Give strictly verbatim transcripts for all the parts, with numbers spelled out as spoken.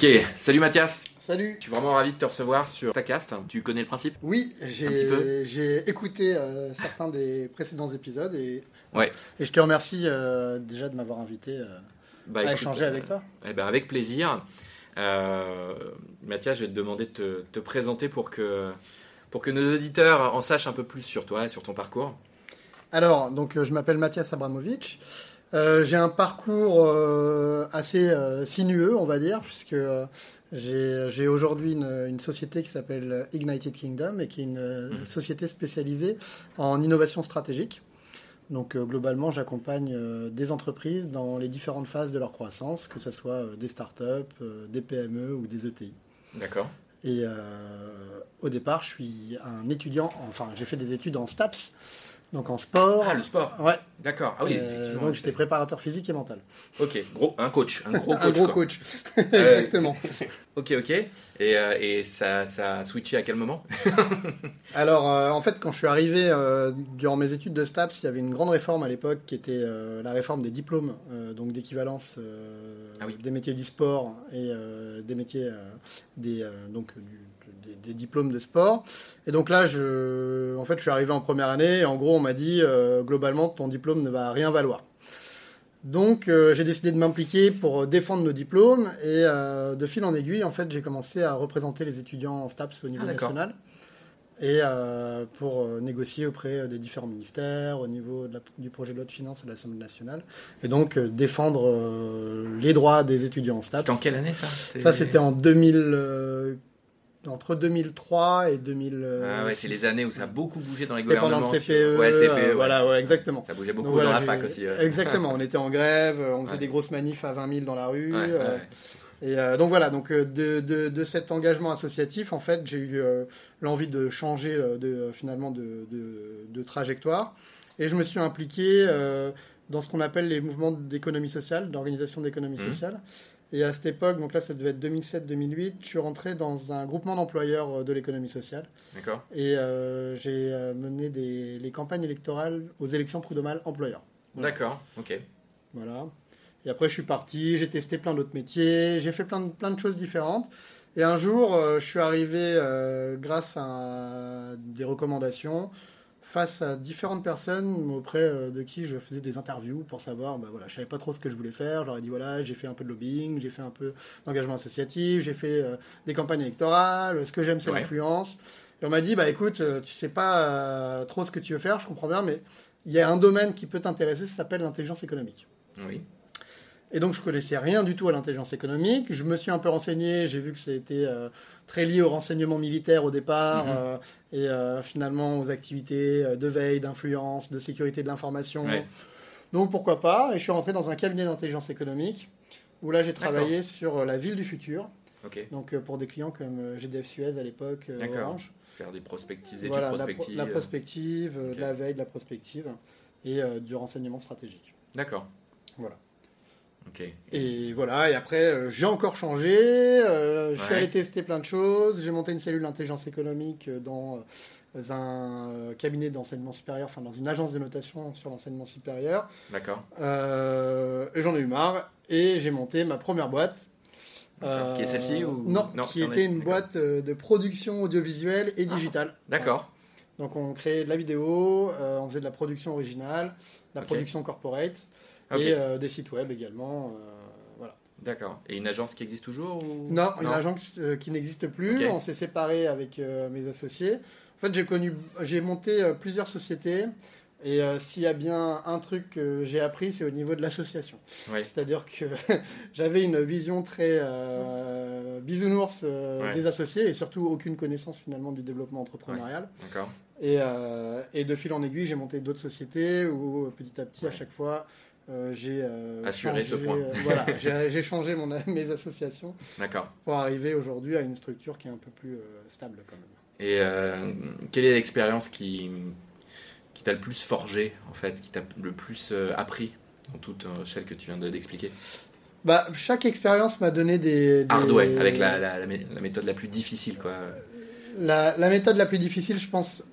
Ok, salut Mathias. Salut. Je suis vraiment ravi de te recevoir sur Stacast. Tu connais le principe ? Oui, j'ai, j'ai écouté euh, certains des précédents épisodes et, ouais. et je te remercie euh, déjà de m'avoir invité euh, bah, à écoute, échanger avec toi. Euh, eh ben avec plaisir. Euh, Mathias, je vais te demander de te, te présenter pour que, pour que nos auditeurs en sachent un peu plus sur toi et sur ton parcours. Alors, donc, je m'appelle Mathias Abramovic. Euh, j'ai un parcours euh, assez euh, sinueux, on va dire, puisque euh, j'ai, j'ai aujourd'hui une, une société qui s'appelle Ignited Kingdom et qui est une mmh. société spécialisée en innovation stratégique. Donc euh, globalement, j'accompagne euh, des entreprises dans les différentes phases de leur croissance, que ce soit euh, des startups, euh, des P M E ou des E T I. D'accord. Et euh, au départ, je suis un étudiant, enfin j'ai fait des études en STAPS. Donc en sport. Ah, le sport. Ouais. D'accord. Ah oui, euh, effectivement. Donc j'étais préparateur physique et mental. Ok, gros, un coach, un gros coach. un gros quoi. coach, exactement. ok, ok. Et, euh, et ça, ça a switché à quel moment? Alors euh, en fait, quand je suis arrivé euh, durant mes études de STAPS, il y avait une grande réforme à l'époque qui était euh, la réforme des diplômes, euh, donc d'équivalence euh, ah oui. des métiers du sport et euh, des métiers euh, des euh, donc du Des, des diplômes de sport. Et donc là, je, en fait, je suis arrivé en première année et en gros, on m'a dit euh, globalement, ton diplôme ne va rien valoir. Donc, euh, j'ai décidé de m'impliquer pour défendre nos diplômes et euh, de fil en aiguille, en fait, j'ai commencé à représenter les étudiants en STAPS au niveau ah, national et euh, pour euh, négocier auprès des différents ministères, au niveau de la, du projet de loi de finances à l'Assemblée nationale et donc euh, défendre euh, les droits des étudiants en STAPS. C'était en quelle année ça? C'était... Ça, c'était en deux mille... Euh, entre deux mille trois et deux mille six. Ah ouais, c'est les années où ça a beaucoup bougé dans les C'était gouvernements. Pendant le C P E. Ouais, C P E, ouais, voilà, ouais, exactement. Ça bougeait beaucoup Donc, voilà, dans la j'ai... fac aussi. Ouais. Exactement, on était en grève, on faisait ouais. des grosses manifs à vingt mille dans la rue. Ouais, euh, ouais. Et euh, donc voilà, donc de, de, de cet engagement associatif, en fait, j'ai eu euh, l'envie de changer euh, de, finalement de, de, de trajectoire. Et je me suis impliqué euh, dans ce qu'on appelle les mouvements d'économie sociale, d'organisation d'économie mmh. sociale. Et à cette époque, donc là, ça devait être deux mille sept deux mille huit, je suis rentré dans un groupement d'employeurs de l'économie sociale. D'accord. Et euh, j'ai mené des, les campagnes électorales aux élections prud'homales employeurs. Voilà. D'accord, ok. Voilà. Et après, je suis parti, j'ai testé plein d'autres métiers, j'ai fait plein de, plein de choses différentes. Et un jour, euh, je suis arrivé, euh, grâce à des recommandations, face à différentes personnes auprès de qui je faisais des interviews pour savoir, bah voilà, je savais pas trop ce que je voulais faire. Je leur ai dit voilà, j'ai fait un peu de lobbying, j'ai fait un peu d'engagement associatif, j'ai fait euh, des campagnes électorales. Ce que j'aime, c'est ouais. l'influence. Et on m'a dit bah écoute, tu sais pas euh, trop ce que tu veux faire, je comprends bien, mais il y a un domaine qui peut t'intéresser, ça s'appelle l'intelligence économique. Oui. Et donc, je ne connaissais rien du tout à l'intelligence économique. Je me suis un peu renseigné. J'ai vu que c'était euh, très lié au renseignement militaire au départ. Mmh. Euh, et euh, finalement, aux activités de veille, d'influence, de sécurité de l'information. Ouais. Donc, pourquoi pas. Et je suis rentré dans un cabinet d'intelligence économique où là, j'ai travaillé D'accord. sur la ville du futur. Okay. Donc, euh, pour des clients comme G D F Suez à l'époque, euh, Orange. Faire des prospectives, des voilà, études prospectives. La, pro- la prospective, okay. de la veille, de la prospective et euh, du renseignement stratégique. D'accord. Voilà. Okay. Et voilà, et après, euh, j'ai encore changé, euh, je ouais. suis allé tester plein de choses, j'ai monté une cellule d'intelligence économique dans euh, un euh, cabinet d'enseignement supérieur, enfin dans une agence de notation sur l'enseignement supérieur. D'accord. Euh, et j'en ai eu marre, et j'ai monté ma première boîte. Euh, qui est celle-ci ou... Non, non qui était une D'accord. boîte de production audiovisuelle et digitale. Ah, d'accord. Voilà. Donc on créait de la vidéo, euh, on faisait de la production originale, de la okay. production corporate. Okay. Et euh, des sites web également. Euh, voilà. D'accord. Et une agence qui existe toujours ou... Non, une non. agence euh, qui n'existe plus. Okay. On s'est séparés avec euh, mes associés. En fait, j'ai, connu, j'ai monté euh, plusieurs sociétés. Et euh, s'il y a bien un truc que j'ai appris, c'est au niveau de l'association. Ouais. C'est-à-dire que j'avais une vision très euh, bisounours euh, ouais. des associés et surtout aucune connaissance finalement du développement entrepreneurial. Ouais. D'accord. Et, euh, et de fil en aiguille, j'ai monté d'autres sociétés où petit à petit, ouais. à chaque fois... Euh, j'ai euh, assuré changé, ce point. Euh, voilà, j'ai, j'ai changé mon, mes associations D'accord. pour arriver aujourd'hui à une structure qui est un peu plus euh, stable quand même. Et euh, quelle est l'expérience qui, qui t'a le plus forgé, en fait, qui t'a le plus euh, appris dans toute euh, celle que tu viens de, d'expliquer? Bah, chaque expérience m'a donné des... des... Hard way, avec la, la, la méthode la plus difficile, quoi. La, la méthode la plus difficile, je pense,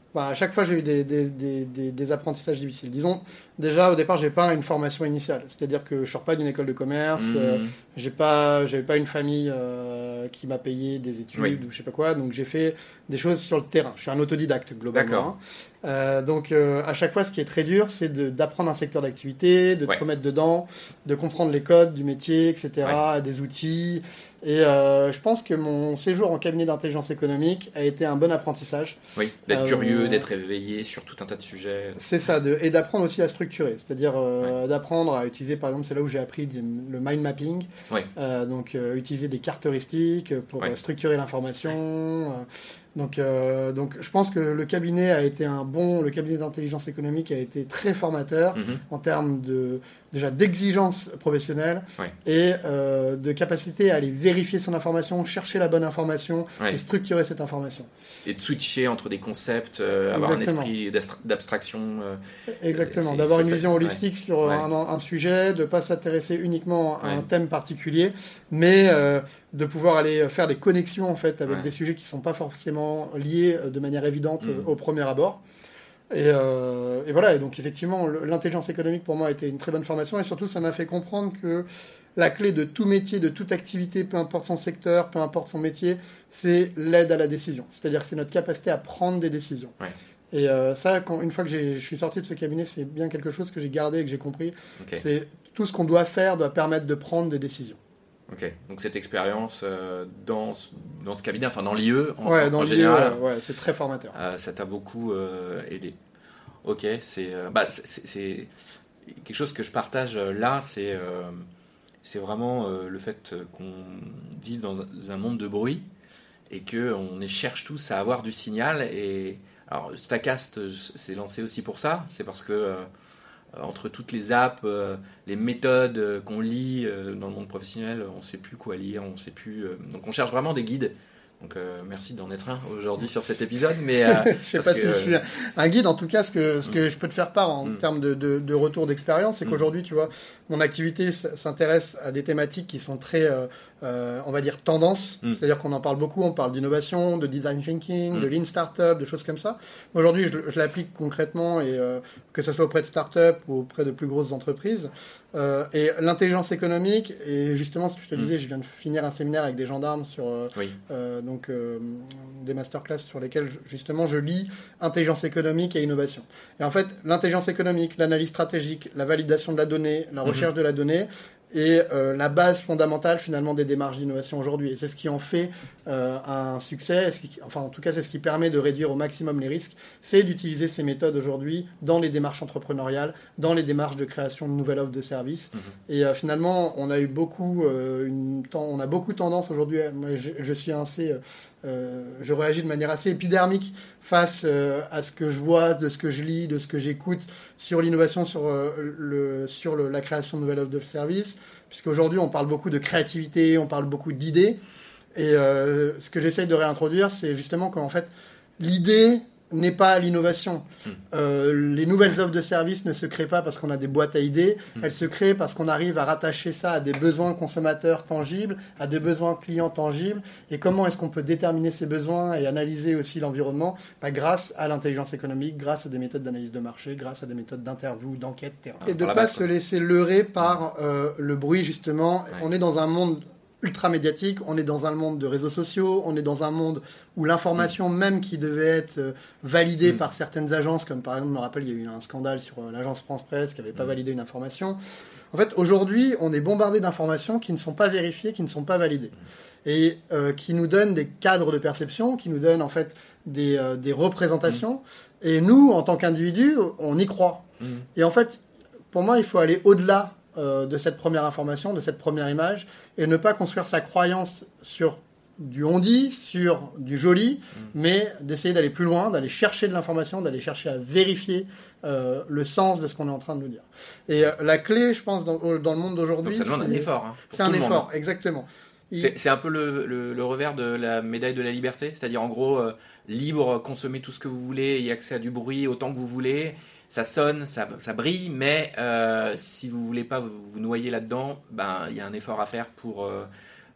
bah, à chaque fois, j'ai eu des, des, des, des, des apprentissages difficiles. Disons, déjà, au départ, j'ai pas une formation initiale. C'est-à-dire que je sors pas d'une école de commerce, Mmh. euh, j'ai pas, j'avais pas une famille euh, qui m'a payé des études Oui. ou je sais pas quoi. Donc, j'ai fait des choses sur le terrain. Je suis un autodidacte, globalement. D'accord. hein. Euh, donc, euh, à chaque fois, ce qui est très dur, c'est de- d'apprendre un secteur d'activité, de Ouais. te remettre dedans, de comprendre les codes du métier, et cetera, des outils. Et euh, je pense que mon séjour en cabinet d'intelligence économique a été un bon apprentissage. Oui, d'être Euh, curieux, d'être éveillé sur tout un tas de sujets. C'est ça, de, et d'apprendre aussi à structurer, c'est-à-dire euh, d'apprendre à utiliser, par exemple, c'est là où j'ai appris des- le mind mapping, Ouais. euh, donc euh, utiliser des cartes heuristiques pour Ouais. euh, structurer l'information. euh, donc, euh, donc, je pense que le cabinet a été un bon, le cabinet d'intelligence économique a été très formateur Mhm. en termes de déjà d'exigence professionnelle Ouais. et euh, de capacité à aller vérifier son information, chercher la bonne information Ouais. et structurer cette information. Et de switcher entre des concepts, euh, avoir un Exactement. esprit d'astra- d'abstraction. euh, Exactement, C'est- d'avoir c'est- une c'est- vision ouais. holistique sur Ouais. un, un sujet, de ne pas s'intéresser uniquement à un Ouais. thème particulier, mais euh, de pouvoir aller faire des connexions en fait avec Ouais. des sujets qui ne sont pas forcément liés euh, de manière évidente Mm. euh, au premier abord. Et, euh, et voilà, et donc effectivement, le- l'intelligence économique pour moi a été une très bonne formation et surtout ça m'a fait comprendre que la clé de tout métier, de toute activité, peu importe son secteur, peu importe son métier, c'est l'aide à la décision. C'est-à-dire que c'est notre capacité à prendre des décisions. Ouais. Et euh, ça, quand, une fois que j'ai- je suis sorti de ce cabinet, c'est bien quelque chose que j'ai gardé et que j'ai compris. Ok. C'est tout ce qu'on doit faire doit permettre de prendre des décisions. Ok. Donc cette expérience euh, dans, ce- dans ce cabinet, enfin dans l'I E en, Ouais, en- dans en le général, milieu, euh, ouais, c'est très formateur. euh, ça t'a beaucoup euh, aidé. Ok, c'est euh, bah, c'est- c'est- c'est quelque chose que je partage euh, là, c'est euh, c'est vraiment euh, le fait euh, qu'on vive dans un, un monde de bruit et qu'on cherche tous à avoir du signal. Et alors Stacast s'est lancé aussi pour ça, c'est parce que euh, entre toutes les apps, euh, les méthodes euh, qu'on lit euh, dans le monde professionnel, on ne sait plus quoi lire, on sait plus. euh, donc on cherche vraiment des guides. Donc euh, merci d'en être un aujourd'hui sur cet épisode, mais euh, Je sais parce pas que, si je suis un- un guide. En tout cas, ce que, ce que Mm. je peux te faire part en Mm. termes de, de, de retour d'expérience, c'est Mm. qu'aujourd'hui, tu vois, mon activité s- s'intéresse à des thématiques qui sont très, euh, euh, on va dire, tendance. Mm. C'est-à-dire qu'on en parle beaucoup. On parle d'innovation, de design thinking, Mm. de lean startup, de choses comme ça. Aujourd'hui, je, je l'applique concrètement, et euh, que ce soit auprès de startups ou auprès de plus grosses entreprises. Euh, et l'intelligence économique, et justement, ce que je te Mm. disais, je viens de finir un séminaire avec des gendarmes sur euh, oui, euh, donc euh, des masterclass sur lesquels je- justement je lis intelligence économique et innovation. Et en fait, l'intelligence économique, l'analyse stratégique, la validation de la donnée, la recherche de la donnée est euh, la base fondamentale finalement des démarches d'innovation aujourd'hui. Et c'est ce qui en fait euh, un succès, et ce qui- enfin en tout cas c'est ce qui permet de réduire au maximum les risques, c'est d'utiliser ces méthodes aujourd'hui dans les démarches entrepreneuriales, dans les démarches de création de nouvelles offres de services. Mhm. Et euh, finalement, on a eu beaucoup, euh, une ten- on a beaucoup tendance aujourd'hui. à- Moi, je, je suis assez, euh, je réagis de manière assez épidermique face euh, à ce que je vois, de ce que je lis, de ce que j'écoute sur l'innovation, sur euh, le, sur le- la création de nouvelles offres de services. Puisqu'aujourd'hui, on parle beaucoup de créativité, on parle beaucoup d'idées. Et euh, ce que j'essaye de réintroduire, c'est justement qu'en fait, l'idée n'est pas l'innovation. Mm. Euh, les nouvelles offres de services ne se créent pas parce qu'on a des boîtes à idées, Mm. elles se créent parce qu'on arrive à rattacher ça à des besoins consommateurs tangibles, à des besoins clients tangibles. Et comment est-ce qu'on peut déterminer ces besoins et analyser aussi l'environnement? Bah, grâce à l'intelligence économique, grâce à des méthodes d'analyse de marché, grâce à des méthodes d'interview, d'enquête, terrain. Ah, Et de par ne la pas base, se quoi. laisser leurrer par euh, le bruit, justement. Ouais. On est dans un monde ultra médiatique, on est dans un monde de réseaux sociaux, on est dans un monde où l'information même qui devait être euh, validée Mm. par certaines agences, comme par exemple, je me rappelle, il y a eu un scandale sur euh, l'agence France Presse qui n'avait pas Mm. validé une information. En fait, aujourd'hui, on est bombardé d'informations qui ne sont pas vérifiées, qui ne sont pas validées. Et euh, qui nous donnent des cadres de perception, qui nous donnent en fait des, euh, des représentations. Et nous, en tant qu'individus, on y croit. Mhm. Et en fait, pour moi, il faut aller au-delà euh, de cette première information, de cette première image, et ne pas construire sa croyance sur du on-dit, sur du joli, Mm. mais d'essayer d'aller plus loin, d'aller chercher de l'information, d'aller chercher à vérifier euh, le sens de ce qu'on est en train de nous dire. Et euh, la clé, je pense, dans, dans le monde d'aujourd'hui... Donc ça demande un c'est- effort. hein, pour C'est un tout le monde. effort, exactement. Il- C'est c'est un peu le, le- le revers de la médaille de la liberté, c'est-à-dire en gros, euh, libre, consommer tout ce que vous voulez, y accès à du bruit autant que vous voulez, ça sonne, ça, ça brille, mais euh, si vous voulez pas vous, vous noyer là-dedans, ben il y a un effort à faire pour, euh,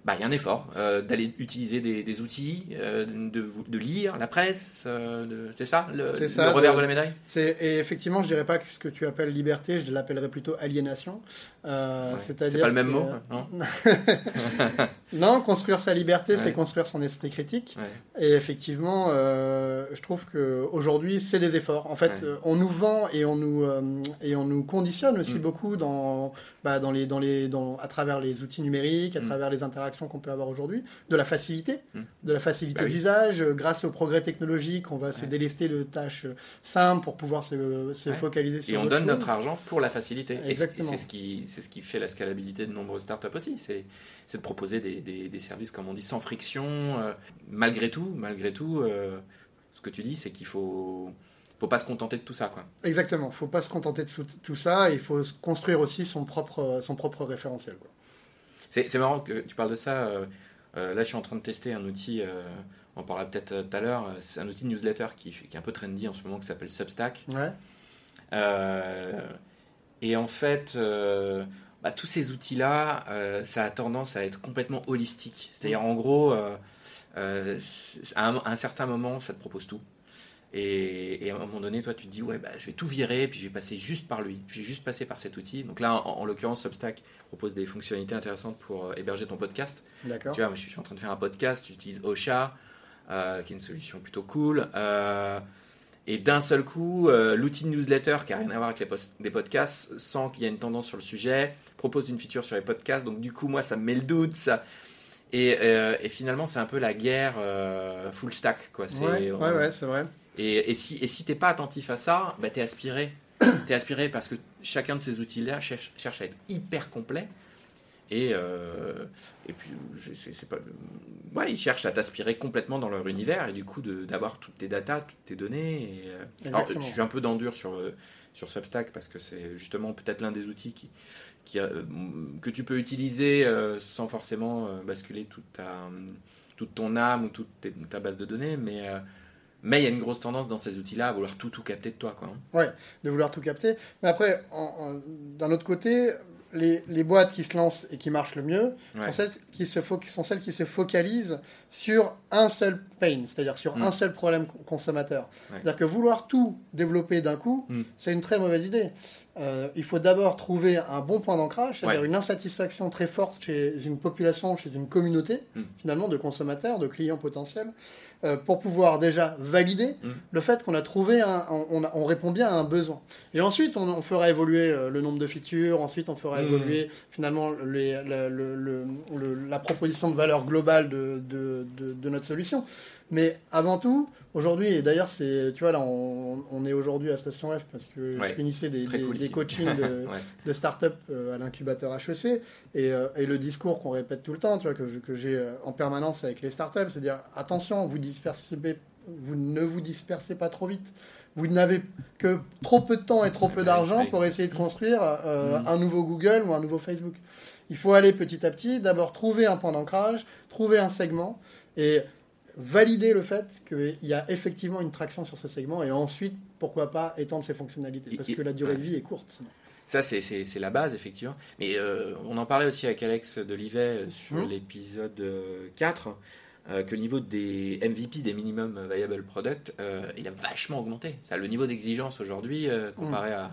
bah, y a un effort euh, d'aller utiliser des, des outils, euh, de, de lire la presse, euh, de, c'est ça le, c'est ça, le revers de, de la médaille. C'est, et effectivement, je dirais pas que ce que tu appelles liberté, je l'appellerais plutôt aliénation. Euh, Ouais. c'est-à-dire c'est pas le même que, mot, non? Non, construire sa liberté, Ouais. c'est construire son esprit critique. Ouais. Et effectivement, euh, je trouve qu'aujourd'hui, c'est des efforts. En fait, Ouais. euh, on nous vend et on nous, euh, et on nous conditionne aussi Mm. beaucoup dans, bah, dans les, dans les, dans, à travers les outils numériques, à Mm. travers les interactions qu'on peut avoir aujourd'hui, de la facilité, Mm. de la facilité Bah oui. d'usage. Euh, Grâce au progrès technologique, on va se Ouais. délester de tâches euh, simples pour pouvoir se, se Ouais. focaliser sur Et on autre donne chose. notre argent pour la facilité. Et c'est- Exactement. Et c'est ce qui, c'est ce qui fait la scalabilité de nombreuses startups aussi. C'est, c'est de proposer des, des, des services, comme on dit, sans friction. Euh, malgré tout, malgré tout, euh, ce que tu dis, c'est qu'il faut, faut pas se contenter de tout ça, quoi. Exactement. Il ne faut pas se contenter de sou- tout ça. Il faut se construire aussi son propre, son propre référentiel, quoi. C'est, c'est marrant que tu parles de ça. Euh, euh, là, je suis en train de tester un outil. Euh, on en parlera peut-être euh, tout à l'heure. C'est un outil de newsletter qui, qui est un peu trendy en ce moment, qui s'appelle Substack. Ouais. Euh, et en fait, euh, bah, tous ces outils-là, euh, ça a tendance à être complètement holistique. C'est-à-dire, en gros, euh, euh, c'est- à, un, à un certain moment, ça te propose tout. Et, et à un moment donné, toi, tu te dis, ouais, bah, je vais tout virer, puis je vais passer juste par lui. Je vais juste passer par cet outil. Donc là, en, en l'occurrence, Substack propose des fonctionnalités intéressantes pour euh, héberger ton podcast. D'accord. Tu vois, moi, je suis en train de faire un podcast, j'utilise Ocha, euh, qui est une solution plutôt cool. Euh, et d'un seul coup, euh, l'outil de newsletter, qui n'a rien à voir avec les, post- les podcasts, sent qu'il y a une tendance sur le sujet, propose une feature sur les podcasts. Donc du coup, moi, ça me met le doute. Ça... Et, euh, et finalement, c'est un peu la guerre euh, full stack, quoi. C'est, Ouais, ouais, euh, ouais, c'est vrai. Et, et si, et si t'es pas attentif à ça, bah, t'es aspiré. T'es aspiré parce que chacun de ces outils-là cherche, cherche à être hyper complet. Et, euh, et puis, c'est, c'est pas, ouais, ils cherchent à t'aspirer complètement dans leur univers et du coup de, d'avoir toutes tes datas, toutes tes données. Et, euh, alors, je suis un peu d'endure sur, sur Substack parce que c'est justement peut-être l'un des outils qui, qui, euh, que tu peux utiliser euh, sans forcément euh, basculer toute, ta, toute ton âme ou toute tes, ta base de données. Mais euh, mais il y a une grosse tendance dans ces outils-là à vouloir tout, tout capter de toi, quoi. Ouais, de vouloir tout capter. Mais après, en, en, d'un autre côté, les, les boîtes qui se lancent et qui marchent le mieux Ouais. sont, celles qui se fo- sont celles qui se focalisent sur un seul pain, c'est-à-dire sur Mm. un seul problème co- consommateur. Ouais. C'est-à-dire que vouloir tout développer d'un coup, Mm. c'est une très mauvaise idée. Euh, il faut d'abord trouver un bon point d'ancrage, c'est-à-dire Ouais. une insatisfaction très forte chez une population, chez une communauté, Mm. finalement, de consommateurs, de clients potentiels, euh, pour pouvoir déjà valider Mm. le fait qu'on a trouvé, un, on, a- on répond bien à un besoin. Et ensuite, on, on fera évoluer euh, le nombre de features, ensuite on fera Mm. évoluer finalement les- le- le- le- le- la proposition de valeur globale de, de- de- de notre solution. Mais avant tout, aujourd'hui, et d'ailleurs, c'est, tu vois, là, on, on est aujourd'hui à Station F parce que Ouais. je finissais des, Très des- cool des ici. coachings de, Ouais. de start-up euh, à l'incubateur H E C. Et, euh, et le discours qu'on répète tout le temps, tu vois, que, je- que j'ai euh, en permanence avec les start-up, c'est dire attention, vous, dispersez, vous ne vous dispersez pas trop vite. Vous n'avez que trop peu de temps et trop peu Ouais, d'argent ouais. pour essayer de construire euh, Mm. un nouveau Google ou un nouveau Facebook. Il faut aller petit à petit, d'abord trouver un point d'ancrage, trouver un segment et valider le fait qu'il y a effectivement une traction sur ce segment et ensuite, pourquoi pas, étendre ses fonctionnalités. Parce Et- que la durée ouais. de vie est courte. Sinon. Ça, c'est, c'est, c'est la base, effectivement. Mais euh, on en parlait aussi avec Alex Delivet sur Mmh. l'épisode euh, quatre, euh, que le niveau des M V P, des Minimum Viable Product, euh, il a vachement augmenté. Ça, le niveau d'exigence aujourd'hui, euh, comparé à,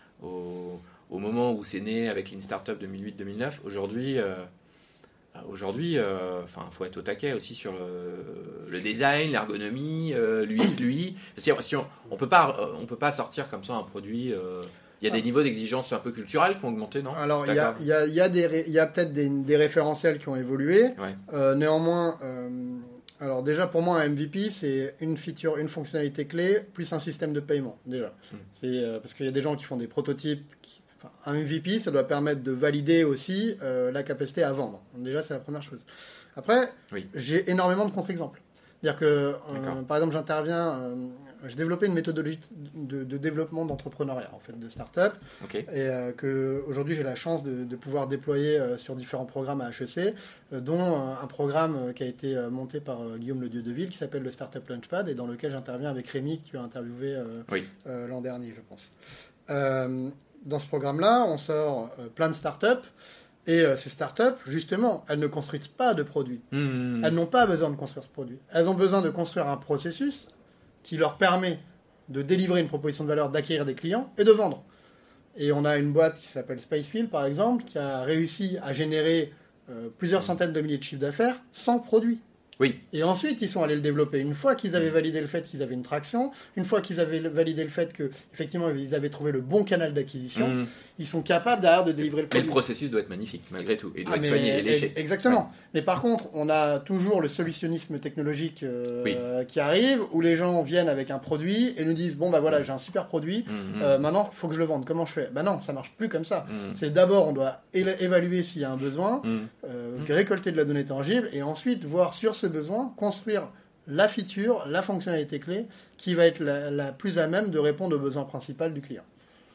au, au moment où c'est né avec Lean Startup deux mille huit deux mille neuf, aujourd'hui... Euh, Aujourd'hui, euh, enfin, faut être au taquet aussi sur le, le design, l'ergonomie, euh, l'U X, l'U I. Si, si on, on peut pas, euh, on peut pas sortir comme ça un produit. euh, Il y a des niveaux d'exigence un peu culturels qui ont augmenté, non? Alors, il y a, D'accord. il y a- il y a des ré- il y a peut-être des, des référentiels qui ont évolué. Ouais. Euh, néanmoins, euh, alors déjà pour moi, un M V P, c'est une feature, une fonctionnalité clé, plus un système de paiement, déjà. Mm. C'est, euh, parce qu'il y a des gens qui font des prototypes. qui- enfin, un M V P, ça doit permettre de valider aussi euh, la capacité à vendre. Donc, déjà, c'est la première chose. Après, Oui. j'ai énormément de contre-exemples. C'est-à-dire que, euh, D'accord. par exemple, j'interviens... euh, j'ai développé une méthodologie de, de développement d'entrepreneuriat, en fait, de start-up. Ok. Et euh, qu'aujourd'hui, j'ai la chance de, de pouvoir déployer euh, sur différents programmes à H E C, euh, dont euh, un programme euh, qui a été euh, monté par euh, Guillaume Le Dieudeville, qui s'appelle le Startup Launchpad, et dans lequel j'interviens avec Rémi, que tu as interviewé euh, Oui. euh, l'an dernier, je pense. Euh, dans ce programme-là, on sort euh, plein de startups Et euh, ces startups, justement, elles ne construisent pas de produits. Mmh. Elles n'ont pas besoin de construire ce produit. Elles ont besoin de construire un processus qui leur permet de délivrer une proposition de valeur, d'acquérir des clients et de vendre. Et on a une boîte qui s'appelle Spacefield, par exemple, qui a réussi à générer euh, plusieurs centaines de milliers de chiffres d'affaires sans produit. Oui. Et ensuite, ils sont allés le développer. Une fois qu'ils avaient validé le fait qu'ils avaient une traction, une fois qu'ils avaient validé le fait qu'effectivement, ils avaient trouvé le bon canal d'acquisition, mmh. ils sont capables derrière de délivrer le produit. Et le processus doit être magnifique, malgré tout. Et doit ah, être soigné et léché. Exactement. Ouais. Mais par contre, on a toujours le solutionnisme technologique euh, oui. qui arrive, où les gens viennent avec un produit et nous disent, bon, bah voilà, j'ai un super produit, mmh. euh, maintenant, il faut que je le vende. Comment je fais ? Ben non, ça marche plus comme ça. Mmh. C'est d'abord, on doit é- évaluer s'il y a un besoin, mmh. Euh, mmh. récolter de la donnée tangible, et ensuite, voir sur ce besoin, construire la feature, la fonctionnalité clé qui va être la, la plus à même de répondre aux besoins principaux du client.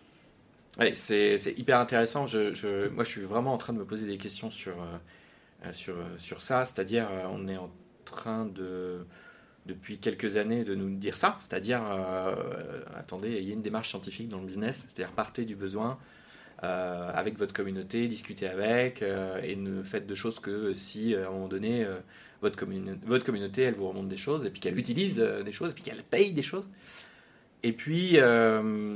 Oui, c'est, c'est hyper intéressant. Je, je, moi, je suis vraiment en train de me poser des questions sur, euh, sur, sur ça. C'est-à-dire, euh, on est en train de, depuis quelques années, de nous dire ça. C'est-à-dire, euh, attendez, il y a une démarche scientifique dans le business. C'est-à-dire, partez du besoin euh, avec votre communauté, discutez avec euh, et ne faites de choses que si, à un moment donné, euh, votre, commune, votre communauté, elle vous remonte des choses et puis qu'elle utilise euh, des choses et puis qu'elle paye des choses. Et puis... Euh,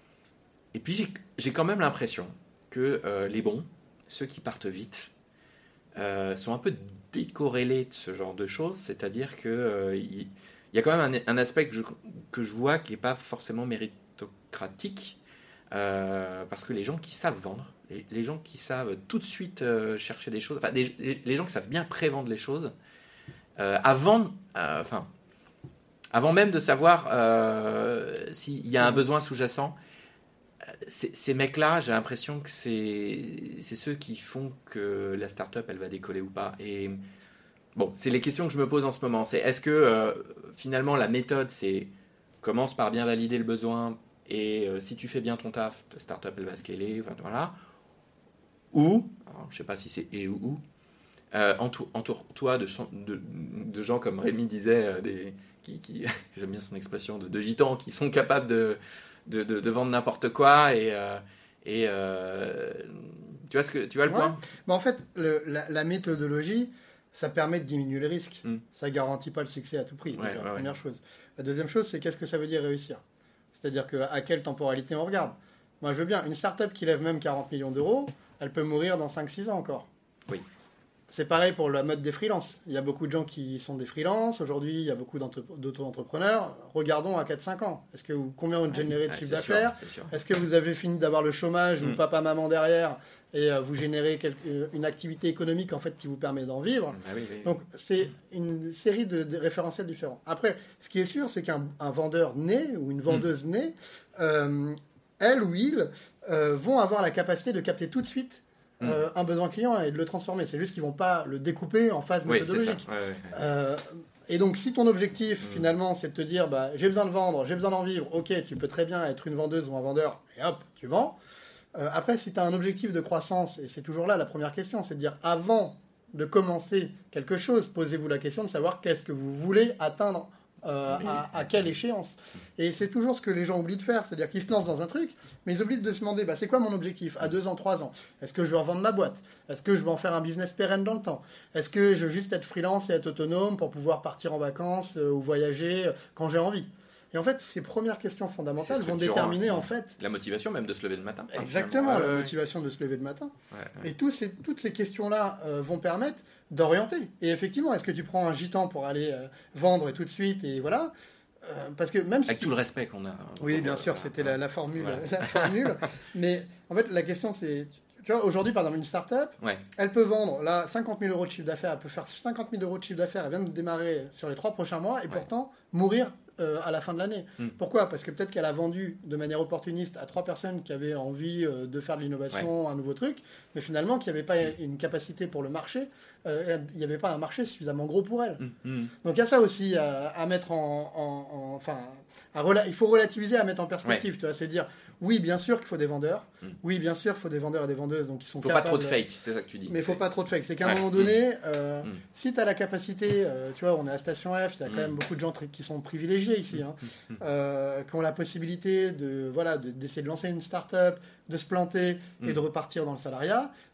Et puis, j'ai, j'ai quand même l'impression que euh, les bons, ceux qui partent vite, euh, sont un peu décorrélés de ce genre de choses. C'est-à-dire qu'il euh, y, y a quand même un, un aspect que je, que je vois qui n'est pas forcément méritocratique. Euh, parce que les gens qui savent vendre, les, les gens qui savent tout de suite euh, chercher des choses, enfin, les, les, les gens qui savent bien prévendre les choses, euh, avant, euh, enfin, avant même de savoir euh, s'il y a un besoin sous-jacent, Ces, ces mecs-là, j'ai l'impression que c'est, c'est ceux qui font que la start-up, elle va décoller ou pas. Et bon, c'est les questions que je me pose en ce moment. C'est est-ce que euh, finalement la méthode, c'est commence par bien valider le besoin et euh, si tu fais bien ton taf, ta start-up, elle va scaler, enfin, voilà. Ou, alors, je ne sais pas si c'est et ou ou, euh, entoure, entoure-toi de, de, de gens comme Rémi disait, euh, des, qui, qui, j'aime bien son expression, de, de gitans qui sont capables de De, de, de vendre n'importe quoi et, euh, et euh, tu vois ce que tu vois le ouais. point. Mais en fait, le, la, la méthodologie, ça permet de diminuer le risque. Mm. Ça garantit pas le succès à tout prix. Ouais, déjà, ouais, la première ouais. chose. La deuxième chose, c'est qu'est-ce que ça veut dire réussir. C'est-à-dire que à quelle temporalité on regarde. Moi, je veux bien une start-up qui lève même quarante millions d'euros, elle peut mourir dans cinq six ans encore. Oui. C'est pareil pour la mode des freelances. Il y a beaucoup de gens qui sont des freelances. Aujourd'hui, il y a beaucoup d'auto-entrepreneurs. Regardons à quatre cinq ans. Est-ce que vous, combien vous générez de ouais, chiffre c'est d'affaires sûr, c'est sûr. Est-ce que vous avez fini d'avoir le chômage mm. ou papa-maman derrière et euh, vous générez quelque, une activité économique en fait qui vous permet d'en vivre. Ah oui, oui. Donc c'est une série de, de référentiels différents. Après, ce qui est sûr, c'est qu'un un vendeur né ou une vendeuse mm. née, euh, elle ou il euh, vont avoir la capacité de capter tout de suite Euh, mmh. un besoin client et de le transformer. C'est juste qu'ils ne vont pas le découper en phase oui, méthodologique. Ouais, ouais, ouais. Euh, et donc, si ton objectif, mmh. finalement, c'est de te dire bah, j'ai besoin de vendre, j'ai besoin d'en vivre, ok, tu peux très bien être une vendeuse ou un vendeur, et hop, tu vends. Euh, après, si tu as un objectif de croissance, et c'est toujours là la première question, c'est de dire avant de commencer quelque chose, posez-vous la question de savoir qu'est-ce que vous voulez atteindre Euh, à, à quelle échéance. Et c'est toujours ce que les gens oublient de faire, c'est-à-dire qu'ils se lancent dans un truc, mais ils oublient de se demander, bah, c'est quoi mon objectif à deux ans, trois ans? Est-ce que je veux revendre ma boîte? Est-ce que je veux en faire un business pérenne dans le temps? Est-ce que je veux juste être freelance et être autonome pour pouvoir partir en vacances euh, ou voyager quand j'ai envie? Et en fait, ces premières questions fondamentales vont déterminer en fait la motivation même de se lever le matin. Exactement, ouais, la ouais. motivation de se lever le matin. Ouais, ouais. Et tous ces, toutes ces questions-là euh, vont permettre d'orienter. Et effectivement, est-ce que tu prends un gitan pour aller euh, vendre et tout de suite et voilà euh, parce que même si avec tu... tout le respect qu'on a. Oui, bien sûr, c'était la, la formule. Voilà. La formule. Mais en fait, la question c'est, tu vois, aujourd'hui, par exemple, une start-up, ouais. elle peut vendre là cinquante mille euros de chiffre d'affaires, elle peut faire cinquante mille euros de chiffre d'affaires, elle vient de démarrer sur les trois prochains mois et ouais. pourtant mourir euh, à la fin de l'année. Mm. Pourquoi? Parce que peut-être qu'elle a vendu de manière opportuniste à trois personnes qui avaient envie euh, de faire de l'innovation, ouais. un nouveau truc, mais finalement qu'il n'y avait pas mm. une capacité pour le marché, euh, il n'y avait pas un marché suffisamment gros pour elle. Mm. Mm. Donc il y a ça aussi à, à mettre en... en, en enfin, à rela- il faut relativiser, à mettre en perspective, ouais. tu vois, c'est dire... Oui, bien sûr qu'il faut des vendeurs. Mm. Oui, bien sûr qu'il faut des vendeurs et des vendeuses. Donc, ils sont faut capables... pas trop de fake, c'est ça que tu dis. Mais il ne faut c'est... pas trop de fake. C'est qu'à un ouais. moment donné, mm. euh, mm. si tu as la capacité, euh, tu vois, on est à Station F, il y a quand mm. même beaucoup de gens tr- qui sont privilégiés ici, hein, mm. euh, qui ont la possibilité de, voilà, de, d'essayer de lancer une start-up, de se planter mm. et de repartir dans le salariat.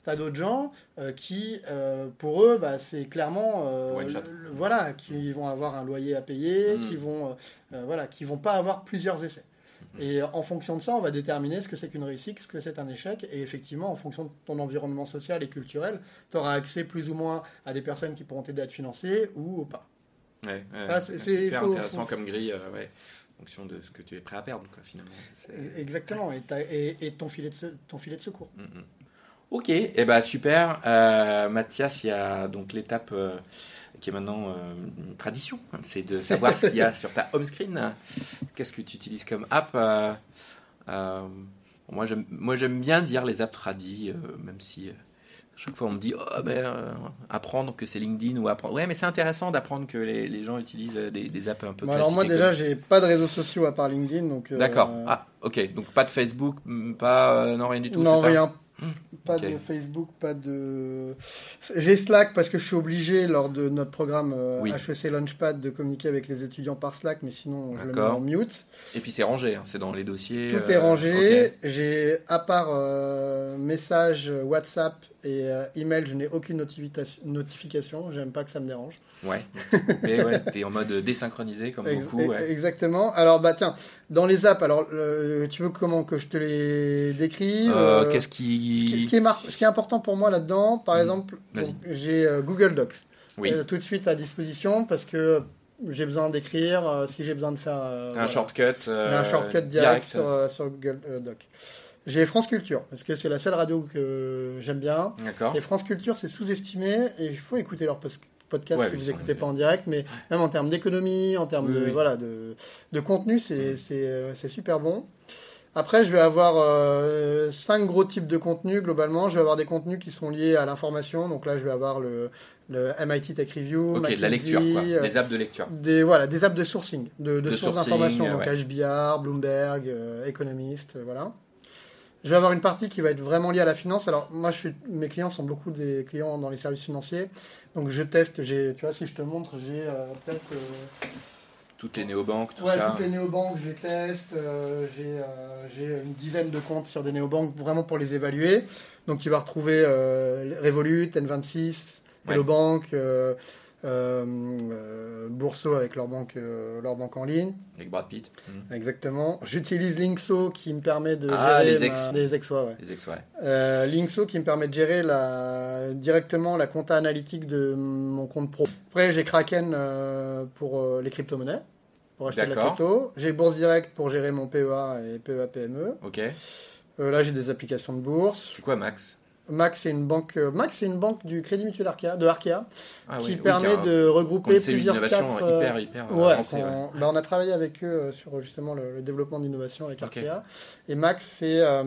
Tu as d'autres gens euh, qui, euh, pour eux, bah, c'est clairement, euh, One shot. le- le- voilà, qui vont avoir un loyer à payer, Mm. qui vont, euh, euh, voilà, qui vont pas avoir plusieurs essais. Et en fonction de ça, on va déterminer ce que c'est qu'une réussite, ce que c'est un échec. Et effectivement, en fonction de ton environnement social et culturel, tu auras accès plus ou moins à des personnes qui pourront t'aider à te financer ou pas. Ouais, ouais, Ça, c'est- ouais, c'est- super faut- intéressant faut- comme grille, euh, ouais, en fonction de ce que tu es prêt à perdre, quoi, finalement. C'est- Exactement. Et, t'as- et, et ton, filet de, se- ton filet de secours. Mm, mm. Ok, et eh ben super. Euh, Mathias, il y a donc l'étape euh, qui est maintenant euh, une tradition, hein, c'est de savoir ce qu'il y a sur ta home screen. Qu'est-ce que tu utilises comme app euh, euh, moi, j'aime, moi, j'aime bien dire les apps tradis, euh, même si euh, chaque fois on me dit oh, ben, euh, apprendre que c'est LinkedIn ou apprendre. Ouais, mais c'est intéressant d'apprendre que les, les gens utilisent des, des apps un peu Bon, classiques. alors moi et déjà, connues. j'ai pas de réseaux sociaux à part LinkedIn, donc. euh, D'accord. Ah, ok. Donc pas de Facebook, pas euh, non rien du tout. non, c'est ça rien. Mmh, Pas ok. de Facebook, pas de. J'ai Slack parce que je suis obligé lors de notre programme euh, Oui. H E C Launchpad de communiquer avec les étudiants par Slack, mais sinon je le mets D'accord. en mute. Et puis c'est rangé, hein, c'est dans les dossiers. Tout euh, est rangé. ok. J'ai, à part euh, message, WhatsApp et euh, email, je n'ai aucune notification. notification. J'aime pas que ça me dérange. Ouais. Mais ouais, t'es en mode désynchronisé comme Ex- beaucoup. Ouais. Exactement. Alors, bah tiens, dans les apps, alors, euh, tu veux comment que je te les décrive Euh, euh, Qu'est-ce ce, qui, ce, qui. qui est mar- ce qui est important pour moi là-dedans, par Mm. exemple, Vas-y. donc, j'ai euh, Google Docs Oui. euh, tout de suite à disposition parce que j'ai besoin d'écrire, euh, si j'ai besoin de faire. euh, Un voilà. shortcut. euh, J'ai un shortcut direct, sur, euh, sur Google euh, Docs. J'ai France Culture parce que c'est la seule radio que j'aime bien. D'accord. Et France Culture, c'est sous-estimé et il faut écouter leur pos- podcast Ouais, si ils vous sont- n'écoutez pas en direct, mais même en termes d'économie, en termes Oui, de, oui. voilà, de, de contenu, c'est c'est, euh, c'est super bon. Après, je vais avoir euh, cinq gros types de contenus globalement. Je vais avoir des contenus qui sont liés à l'information. Donc là, je vais avoir le, le M I T Tech Review, Ok, de la McKinsey, lecture, quoi. euh, Des apps de lecture. des, voilà, des apps de sourcing, de, de, De sources sourcing, d'information, donc ouais. H B R, Bloomberg, euh, Economist, euh, voilà. Je vais avoir une partie qui va être vraiment liée à la finance. Alors, moi, je suis, mes clients sont beaucoup des clients dans les services financiers. Donc, je teste, j'ai, tu vois, si je te montre, j'ai euh, peut-être... euh, Toutes les néobanques, tout ouais, ça. toutes les néobanques, je les teste. euh, j'ai, euh, j'ai une dizaine de comptes sur des néobanques, vraiment pour les évaluer. Donc, tu vas retrouver euh, Revolut, N vingt-six, Ouais. Hello Bank, euh, euh, euh, Bourso avec leur banque, euh, leur banque en ligne. Avec Brad Pitt. Mm. Exactement. J'utilise Linkso qui me permet de Ah, gérer les ma- ex. les ex, ouais, ouais. Les ex, ouais. Euh, Linkso qui me permet de gérer la... directement la compta analytique de mon compte pro. Après, j'ai Kraken euh, pour euh, les crypto-monnaies, pour acheter de la D'accord. crypto. J'ai Bourse Direct pour gérer mon P E A et P E A P M E. Ok. Euh, là, j'ai des applications de bourse. C'est quoi, Max? Max, c'est une banque, euh, Max, c'est une banque du Crédit Mutuel Arkea, de Arkea, Ah, qui oui, oui, permet qui a un- de regrouper une cellule plusieurs d'innovation quatre, euh, hyper, hyper Ouais, avancée, ouais. on, bah, on a travaillé avec eux euh, sur justement le, le développement d'innovation avec Ok. Arkea. Et Max, c'est euh,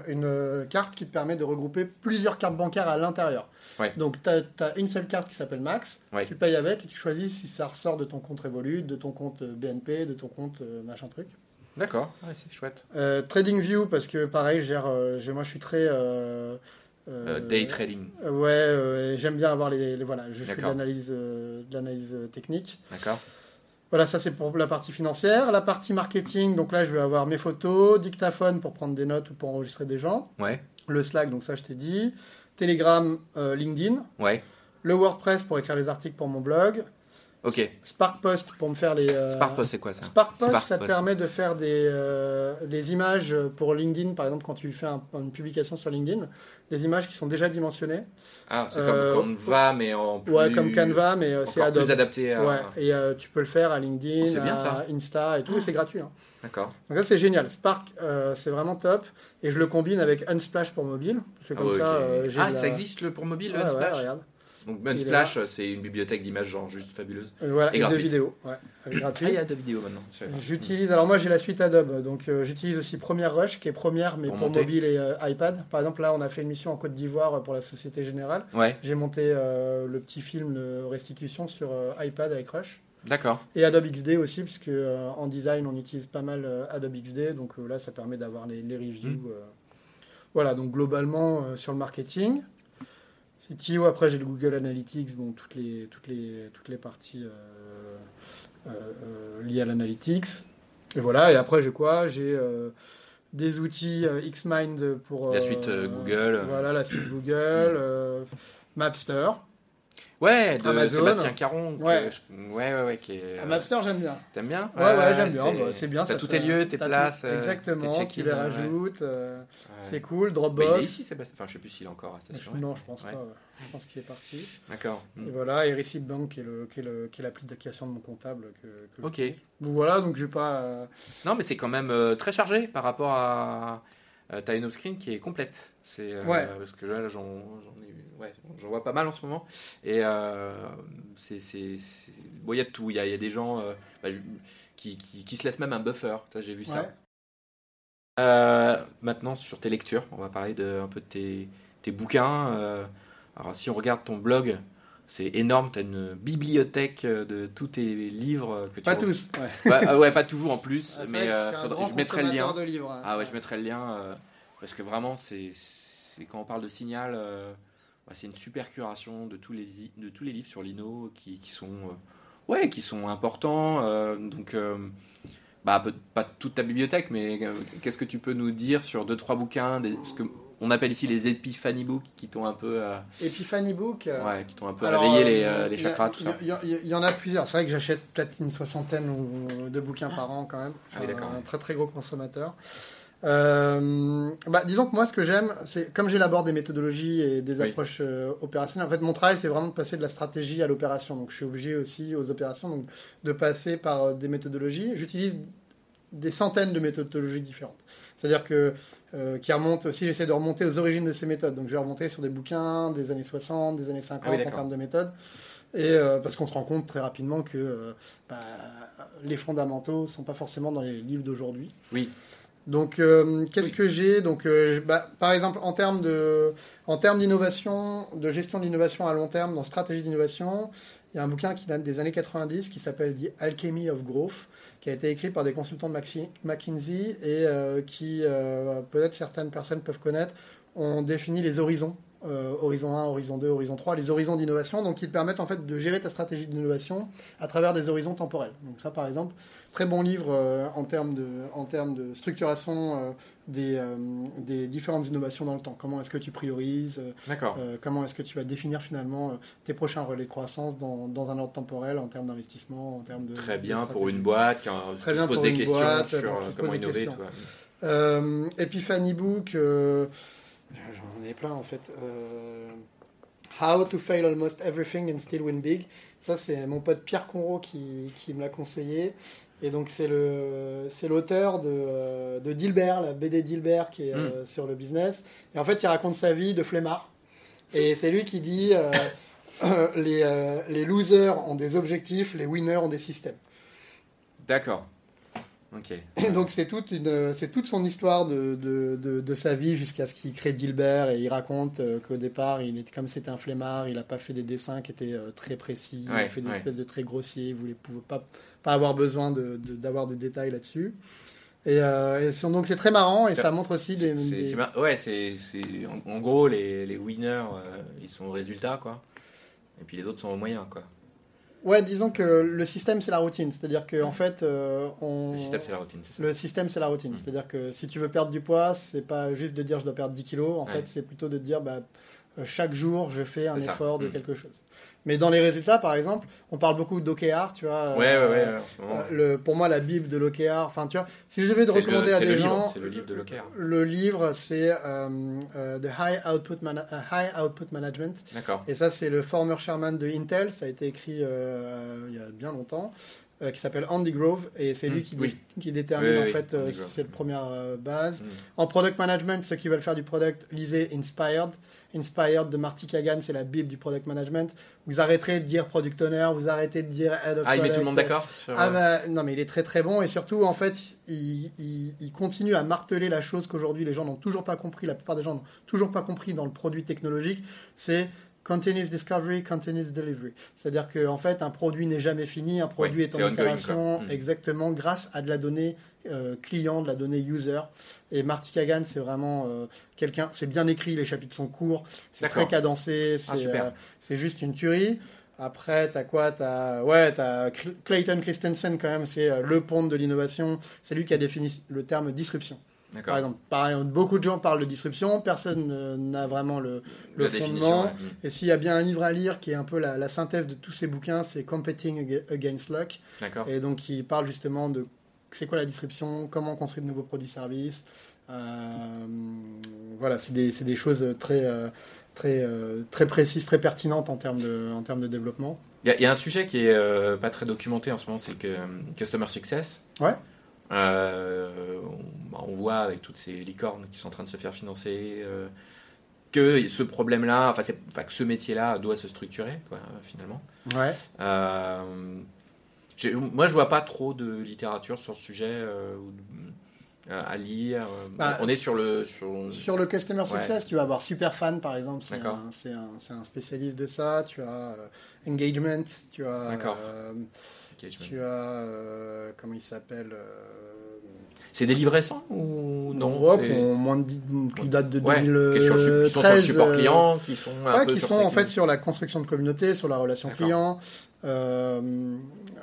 une carte qui te permet de regrouper plusieurs cartes bancaires à l'intérieur. Ouais. Donc, tu as une seule carte qui s'appelle Max. Ouais. Tu payes avec et tu choisis si ça ressort de ton compte Revolut, de ton compte B N P, de ton compte euh, machin truc. D'accord, ouais, c'est chouette. Euh, TradingView, parce que pareil, je gère, euh, je- moi je suis très. euh, Euh, euh, day trading, euh, Ouais, euh, j'aime bien avoir les, les- voilà, je fais de D'accord. l'analyse, euh, de l'analyse euh, technique. d'accord. Voilà, ça c'est pour la partie financière. La partie marketing, donc là je vais avoir mes photos, dictaphone pour prendre des notes ou pour enregistrer des gens, Ouais, le Slack, donc ça je t'ai dit, Telegram, euh, LinkedIn, ouais. le WordPress pour écrire les articles pour mon blog, Ok. SparkPost pour me faire les... euh, SparkPost, c'est quoi ça? SparkPost, ça te SparkPost. permet de faire des, euh, des images pour LinkedIn, par exemple quand tu fais un- une publication sur LinkedIn, des images qui sont déjà dimensionnées. Ah, c'est Euh, comme Canva, mais en plus... Ouais, comme Canva, mais euh, c'est encore Adobe. plus adapté à... Ouais, et euh, tu peux le faire à LinkedIn, Oh, c'est bien, à ça. Insta et tout, et c'est gratuit. Hein. D'accord. Donc ça c'est génial. Spark, euh, c'est vraiment top. Et je le combine avec Unsplash pour mobile. Parce que Ah, comme ouais, ça, ok. euh, j'ai Ah, de la- ça existe le pour mobile, le Ouais, ouais, Unsplash? regarde. Donc Il est Unsplash, c'est une bibliothèque d'images genre juste fabuleuse. Euh, voilà, Et et, de gratuite. vidéos. Ouais, avec Ah, gratuit. il y a deux vidéos maintenant. je savais pas. J'utilise, alors moi j'ai la suite Adobe, donc euh, j'utilise aussi Premiere Rush qui est Premiere mais Pour pour, monter. mobile et euh, iPad. Par exemple là on a fait une mission en Côte d'Ivoire euh, pour la Société Générale. Ouais, J'ai monté euh, le petit film de restitution sur euh, iPad avec Rush. d'accord. Et Adobe X D aussi, puisque euh, en design on utilise pas mal euh, Adobe X D, donc euh, là ça permet d'avoir les, les reviews. Mm. euh. Voilà, donc globalement euh, sur le marketing. C T O, après j'ai le Google Analytics, bon, toutes, les, toutes, les, toutes les parties euh, euh, euh, liées à l'analytics. Et voilà, et après j'ai quoi? J'ai euh, des outils euh, Xmind pour... La euh, suite euh, Google. Voilà, la suite Google, euh, Mapster. Ouais, de Amazon. Sébastien Caron. que Ouais. je- ouais, ouais, ouais. Qui est, Ah, euh, Mapster, j'aime bien. T'aimes bien? Ouais, ouais, j'aime bien. c'est- Bah, c'est bien. T'as ça tous te- tes lieux, tes t'as tout- places. euh, Exactement, tes tu check-in, les euh, ouais. rajoutes. euh, Ouais. C'est cool. Mais Dropbox. il est ici, Sébastien. Enfin, je sais plus s'il est encore à la station. Non, je pense Ouais. pas. ouais. Je pense qu'il est parti. D'accord. Et voilà, et Receipt Bank, qui est, le, qui est, le, qui est l'application de mon comptable. Que, que Ok. Donc voilà, donc je vais pas. euh, Non, mais c'est quand même euh, très chargé par rapport à. Euh, T'as une off-screen qui est complète. C'est euh, Ouais. parce que là, j'en, j'en ai, ouais, j'en vois pas mal en ce moment. Et euh, c'est, c'est, c'est- bon, il y a de tout. Il y a, il y a des gens euh, bah, je- qui, qui, qui se laissent même un buffer. Ça, j'ai vu Ouais. ça. Euh, maintenant, sur tes lectures, on va parler de un peu de tes, tes bouquins. Euh, alors, si on regarde ton blog, c'est énorme. Tu as une bibliothèque de tous tes livres que tu Pas re- tous. Ouais. Bah, ah ouais, pas toujours en plus, Ah, c'est mais vrai que euh, je suis un faudrait- grand je mettrai le lien. consommateur de livres. hein. Ah ouais, je mettrai le lien euh, parce que vraiment, c'est, c'est quand on parle de Signal, euh, bah, c'est une super curation de tous les i- de tous les livres sur l'I N O qui, qui sont euh, ouais, qui sont importants. euh, donc, euh, bah peut- pas toute ta bibliothèque, mais euh, qu'est-ce que tu peux nous dire sur deux trois bouquins, des, ce que on appelle ici les Epiphany Books, qui t'ont un peu, euh, Epiphany Book. euh, ouais, qui t'ont un peu alors, réveillé euh, les, euh, les il y a- chakras, tout ça. Il y, a- il y en a plusieurs. C'est vrai que j'achète peut-être une soixantaine ou- de bouquins par an quand même. Je Ah oui, suis d'accord. un très très gros consommateur. Euh, bah, disons que moi, ce que j'aime, c'est comme j'élabore des méthodologies et des Oui. approches euh, opérationnelles. En fait, mon travail, c'est vraiment de passer de la stratégie à l'opération. Donc, je suis obligé aussi aux opérations donc, de passer par euh, des méthodologies. J'utilise des centaines de méthodologies différentes. C'est-à-dire que euh, qui remontent aussi, j'essaie de remonter aux origines de ces méthodes. Donc, je vais remonter sur des bouquins des années soixante, des années cinquante Ah oui, en d'accord. termes de méthodes. Et euh, parce qu'on se rend compte très rapidement que euh, bah, les fondamentaux sont pas forcément dans les livres d'aujourd'hui. Oui. Donc, euh, qu'est-ce Oui. que j'ai Donc, euh, je- bah, par exemple, en termes de, en termes d'innovation, de gestion de l'innovation à long terme, dans stratégie d'innovation, il y a un bouquin qui date des années quatre-vingt-dix qui s'appelle The Alchemy of Growth, qui a été écrit par des consultants de Maxi- McKinsey et euh, qui, euh, peut-être certaines personnes peuvent connaître, ont défini les horizons. Euh, horizon un, horizon deux, horizon trois, les horizons d'innovation, donc qui te permettent en fait de gérer ta stratégie d'innovation à travers des horizons temporels. Donc ça, par exemple, très bon livre euh, en termes de, en termes de structuration euh, des, euh, des différentes innovations dans le temps. Comment est-ce que tu priorises euh, D'accord. euh, Comment est-ce que tu vas définir finalement euh, tes prochains relais de croissance dans, dans un ordre temporel en termes d'investissement, en termes de Très de bien pour stratégie. une boîte qui, euh, Très qui bien se pose pour des une questions boîte, sur qui se euh, pose comment des innover. questions. Toi. Euh, Epiphany Book, euh, j'en ai plein en fait. Euh, How to fail almost everything and still win big. Ça, c'est mon pote Pierre Conro qui, qui me l'a conseillé. Et donc, c'est le, c'est l'auteur de, de Dilbert, la B D Dilbert qui est euh, sur le business. Et en fait, il raconte sa vie de flemmard. Et c'est lui qui dit euh, euh, les, euh, les losers ont des objectifs, les winners ont des systèmes. D'accord. Ok. Et donc c'est toute, une, c'est toute son histoire de, de, de, de sa vie jusqu'à ce qu'il crée Dilbert et il raconte euh, qu'au départ, il était, comme c'était un flemmard, il n'a pas fait des dessins qui étaient euh, très précis, il Ouais, a fait des ouais. espèces de traits grossiers, il ne pouvait pas, pas avoir besoin de, de, d'avoir de détails là-dessus. Et, euh, et c'est- donc c'est très marrant et ça montre aussi des... C'est- des- c'est mar- ouais, c'est, c'est en, en gros les, les winners, euh, ils sont au résultat quoi. Et puis les autres sont au moyen quoi. Ouais, disons que le système c'est la routine, c'est-à-dire qu'en fait euh, on... Le système c'est la routine, c'est ça. Le système, c'est la routine. Mm. C'est-à-dire que si tu veux perdre du poids, c'est pas juste de dire je dois perdre dix kilos. En Ouais. fait, c'est plutôt de dire bah, euh, chaque jour, je fais un C'est ça. effort de Mm. quelque chose. Mais dans les résultats, par exemple, on parle beaucoup d'O K R, tu vois. Ouais, ouais, euh, ouais. En ce moment, euh, le, pour moi, la Bible de l'O K R, enfin, tu vois, si je devais te c'est recommander le, à c'est des le livre, gens, c'est le livre de Locker. le livre, c'est euh, euh, The High Output, Mana- uh, High Output Management. D'accord. Et ça, c'est le former chairman de Intel. Ça a été écrit euh, il y a bien longtemps, euh, qui s'appelle Andy Grove. Et c'est Mm, lui qui, dé- oui. qui détermine Oui, en oui, fait euh, Andy Grove. cette première euh, base. Mm. En product management, ceux qui veulent faire du product, lisez Inspired. Inspired de Marty Kagan, c'est la bible du product management. Vous arrêterez de dire product owner, vous arrêtez de dire head of Ah, il met product. tout le monde d'accord sur, Ah euh, bah, non, mais il est très très bon et surtout, en fait, il, il- il continue à marteler la chose qu'aujourd'hui les gens n'ont toujours pas compris, la plupart des gens n'ont toujours pas compris dans le produit technologique, c'est continuous discovery, continuous delivery. C'est-à-dire qu'en fait, un produit n'est jamais fini, un produit Ouais, est en c'est ongoing, itération quoi. Mm. exactement grâce à de la donnée euh, client, de la donnée user. Et Marty Kagan, c'est vraiment euh, quelqu'un, c'est bien écrit, les chapitres sont courts, c'est D'accord. très cadencé, c'est Ah, super. euh, c'est juste une tuerie. Après, t'as quoi t'as, Ouais, t'as Clayton Christensen, quand même, c'est euh, le pont de l'innovation. C'est lui qui a défini le terme disruption. Par exemple, par exemple, beaucoup de gens parlent de disruption, personne euh, n'a vraiment le, le fondement. Ouais. Et s'il y a bien un livre à lire qui est un peu la, la synthèse de tous ces bouquins, c'est Competing Against Luck. D'accord. Et donc, il parle justement de c'est quoi la disruption, comment construire de nouveaux produits-services. Euh, voilà, c'est des, c'est des choses très, euh, très, euh, très précises, très pertinentes en termes de, en termes de développement. Il y, y a un sujet qui est euh, pas très documenté en ce moment, c'est que euh, Customer Success. Ouais. Euh, on, on voit avec toutes ces licornes qui sont en train de se faire financer euh, que ce problème-là, enfin, c'est, enfin que ce métier-là doit se structurer, quoi, finalement. Ouais. Euh, moi, je vois pas trop de littérature sur ce sujet euh, à lire. Bah, on est sur le sur, sur le Customer Success, ouais. Tu vas avoir Superfan par exemple, c'est un, c'est, un, c'est un spécialiste de ça. Tu as euh, Engagement, tu as. D'accord. Euh, Tu as, euh, comment il s'appelle euh... C'est des livres récents ou non? Europe, on, moins de, qui datent de ouais, deux mille treize. Qui sont sur le support client, qui sont un ouais, peu qui sur sont en fait sur la construction de communauté, sur la relation D'accord. client. Euh,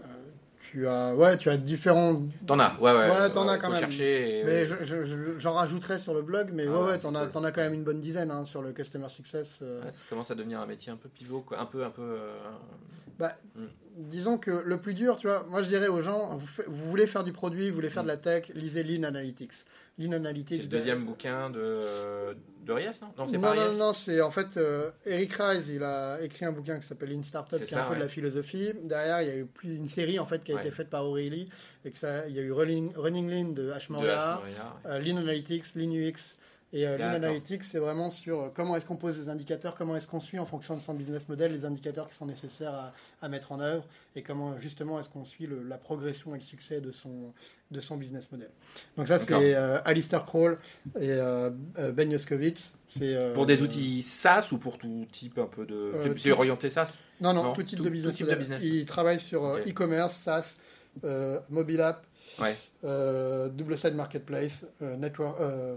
tu as, ouais, tu as différents. T'en as, ouais, ouais. Ouais, t'en as quand même. Chercher et... Mais je, je, je, j'en rajouterai sur le blog, mais ah, ouais, ouais, t'en as, cool. t'en as quand même une bonne dizaine hein, sur le Customer Success. Euh... Ouais, ça commence à devenir un métier un peu pivot, quoi, un peu, un peu. Euh... Bah, mm. Disons que le plus dur, tu vois, moi je dirais aux gens, vous, fait, vous voulez faire du produit, vous voulez faire de la tech, lisez Lean Analytics. Lean Analytics. C'est le deuxième de... bouquin de, de Ries, non? Non, c'est non, pas non, Ries. non, c'est en fait euh, Eric Ries, il a écrit un bouquin qui s'appelle Lean Startup, c'est qui ça, est un peu ouais. de la philosophie. Derrière, il y a eu plus une série en fait qui a ouais. été faite par O'Reilly et que ça, il y a eu Running, Running Lean de Ash Maurya, ouais. euh, Lean Analytics, Lean U X. Et euh, Lean Analytics, c'est vraiment sur euh, comment est-ce qu'on pose des indicateurs, comment est-ce qu'on suit en fonction de son business model les indicateurs qui sont nécessaires à, à mettre en œuvre et comment justement est-ce qu'on suit le, la progression et le succès de son, de son business model. Donc ça, D'accord. c'est euh, Alistair Crowell et euh, Ben Yoskowitz. C'est, euh, pour des outils SaaS ou pour tout type un peu de... Euh, c'est, c'est orienté SaaS? Non, non, non, tout type, tout, de, business tout type de business. Il travaille sur okay. e-commerce, SaaS, euh, mobile app, ouais. euh, double side marketplace, euh, network... Euh,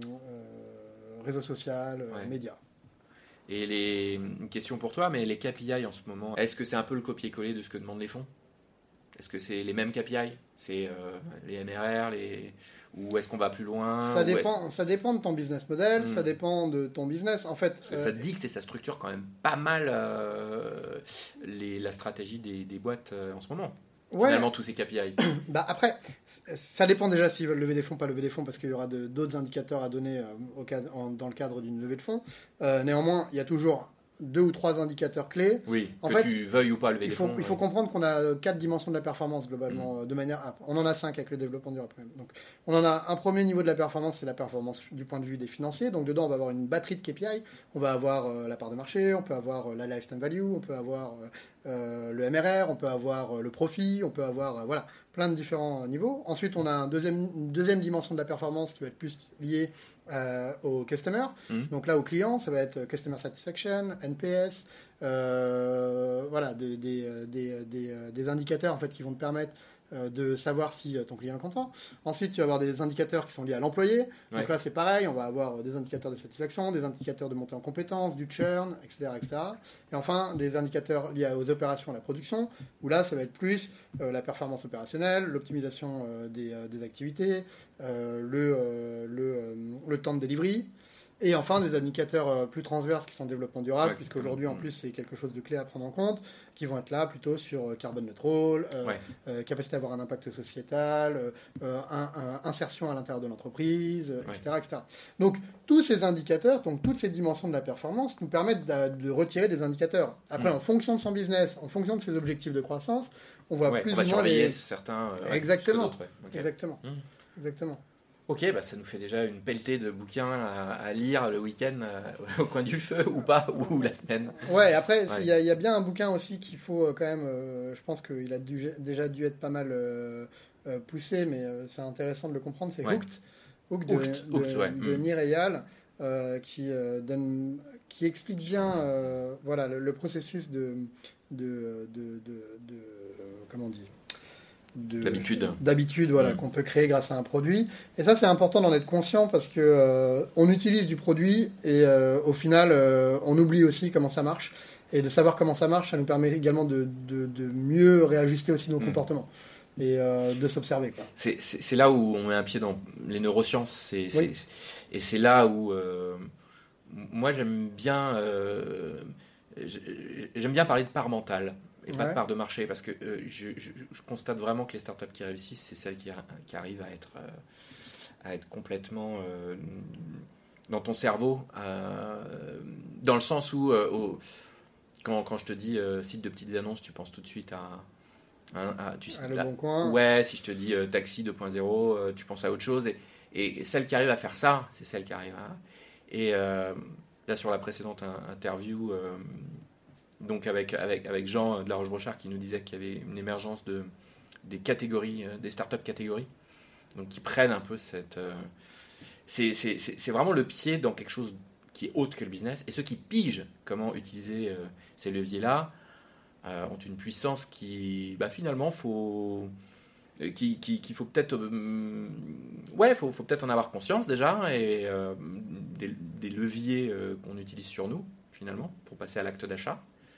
euh, réseau social, euh, ouais. médias. Et les une question pour toi, mais les K P I en ce moment, est-ce que c'est un peu le copier-coller de ce que demandent les fonds? Est-ce que c'est les mêmes K P I? C'est euh, les M R R, les... ou est-ce qu'on va plus loin? Ça dépend, ça dépend de ton business model, mmh. ça dépend de ton business. En fait, Parce que euh... ça dicte et ça structure quand même pas mal euh, les, la stratégie des, des boîtes euh, en ce moment. Ouais. Finalement, tous ces K P I. Bah après, ça dépend déjà s'ils veulent lever des fonds, pas lever des fonds, parce qu'il y aura de, d'autres indicateurs à donner euh, au cadre, en, dans le cadre d'une levée de fonds. Euh, néanmoins, il y a toujours deux ou trois indicateurs clés. Oui, en que fait, tu veuilles ou pas lever il des faut, fonds. Il faut ouais. comprendre qu'on a quatre dimensions de la performance globalement, mmh. de manière. On en a cinq avec le développement durable. Donc, on en a un premier niveau de la performance, c'est la performance du point de vue des financiers. Donc, dedans, on va avoir une batterie de K P I. On va avoir euh, la part de marché, on peut avoir euh, la lifetime value, on peut avoir euh, euh, le M R R, on peut avoir euh, le profit, on peut avoir euh, voilà plein de différents niveaux. Ensuite, on a un deuxième, une deuxième dimension de la performance qui va être plus liée euh, au customer. Mmh. Donc là, au client, ça va être customer satisfaction, N P S, euh, voilà, des, des, des, des, des indicateurs en fait qui vont te permettre euh, de savoir si ton client est content. Ensuite, tu vas avoir des indicateurs qui sont liés à l'employé. Ouais. Donc là, c'est pareil, on va avoir des indicateurs de satisfaction, des indicateurs de montée en compétences, du churn, et cetera, et cetera. Et enfin, des indicateurs liés aux opérations, à la production, où là, ça va être plus euh, la performance opérationnelle, l'optimisation euh, des, euh, des activités, euh, le, euh, le, euh, le temps de delivery. Et enfin, des indicateurs euh, plus transverses qui sont développement durable, ouais, puisqu'aujourd'hui, en plus, c'est quelque chose de clé à prendre en compte, qui vont être là plutôt sur euh, carbone neutral, euh, ouais. euh, capacité à avoir un impact sociétal, euh, un, un, insertion à l'intérieur de l'entreprise, euh, ouais. et cetera, et cetera. Donc, tous ces indicateurs, donc toutes ces dimensions de la performance, nous permettent de, de retirer des indicateurs. Après, mmh. en fonction de son business, en fonction de ses objectifs de croissance, on voit ouais, plus on va ou moins les... certains. Euh, Exactement. Ouais, okay. Exactement. Mmh. Exactement. Ok, bah ça nous fait déjà une pelletée de bouquins à, à lire le week-end euh, au coin du feu, ou pas, ou la semaine. Ouais, après, il ouais. y, y a bien un bouquin aussi qu'il faut euh, quand même, euh, je pense qu'il a dû, déjà dû être pas mal euh, euh, poussé, mais euh, c'est intéressant de le comprendre, c'est ouais. Hooked, Hooked de, Hooked, de, Hooked, ouais. de, de Nir Eyal, euh, qui, euh, donne, qui explique bien euh, voilà, le, le processus de, de, de, de, de comment on dit De, d'habitude, d'habitude voilà, mmh. qu'on peut créer grâce à un produit. Et ça, c'est important d'en être conscient parce que euh, on utilise du produit et euh, au final, euh, on oublie aussi comment ça marche. Et de savoir comment ça marche, ça nous permet également de, de, de mieux réajuster aussi nos mmh. comportements. et euh, de s'observer, quoi. C'est, c'est, c'est là où on met un pied dans les neurosciences. C'est, Oui. c'est, et c'est là où euh, moi j'aime bien, euh, j'aime bien parler de part mentale et pas Ouais. de part de marché, parce que euh, je, je, je constate vraiment que les startups qui réussissent, c'est celles qui, qui arrivent à être, euh, à être complètement euh, dans ton cerveau, euh, dans le sens où euh, au, quand, quand je te dis euh, site de petites annonces, tu penses tout de suite à, à, à tu, Ah, le là, Bon Coin. ouais, si je te dis euh, taxi deux point zéro, euh, tu penses à autre chose, et, et celle qui arrive à faire ça, c'est celle qui arrive à... Et euh, là, sur la précédente in- interview, euh, donc avec, avec, avec Jean de la Roche-Brochard, qui nous disait qu'il y avait une émergence de, des catégories, euh, des startups catégories, donc qui prennent un peu cette... euh, c'est, c'est, c'est, c'est vraiment le pied dans quelque chose qui est autre que le business, et ceux qui pigent comment utiliser euh, ces leviers-là euh, ont une puissance qui, bah, finalement, faut... Qui, qui, qu'il faut peut-être euh, ouais faut, faut peut-être en avoir conscience déjà, et euh, des, des leviers euh, qu'on utilise sur nous finalement pour passer à l'acte d'achat,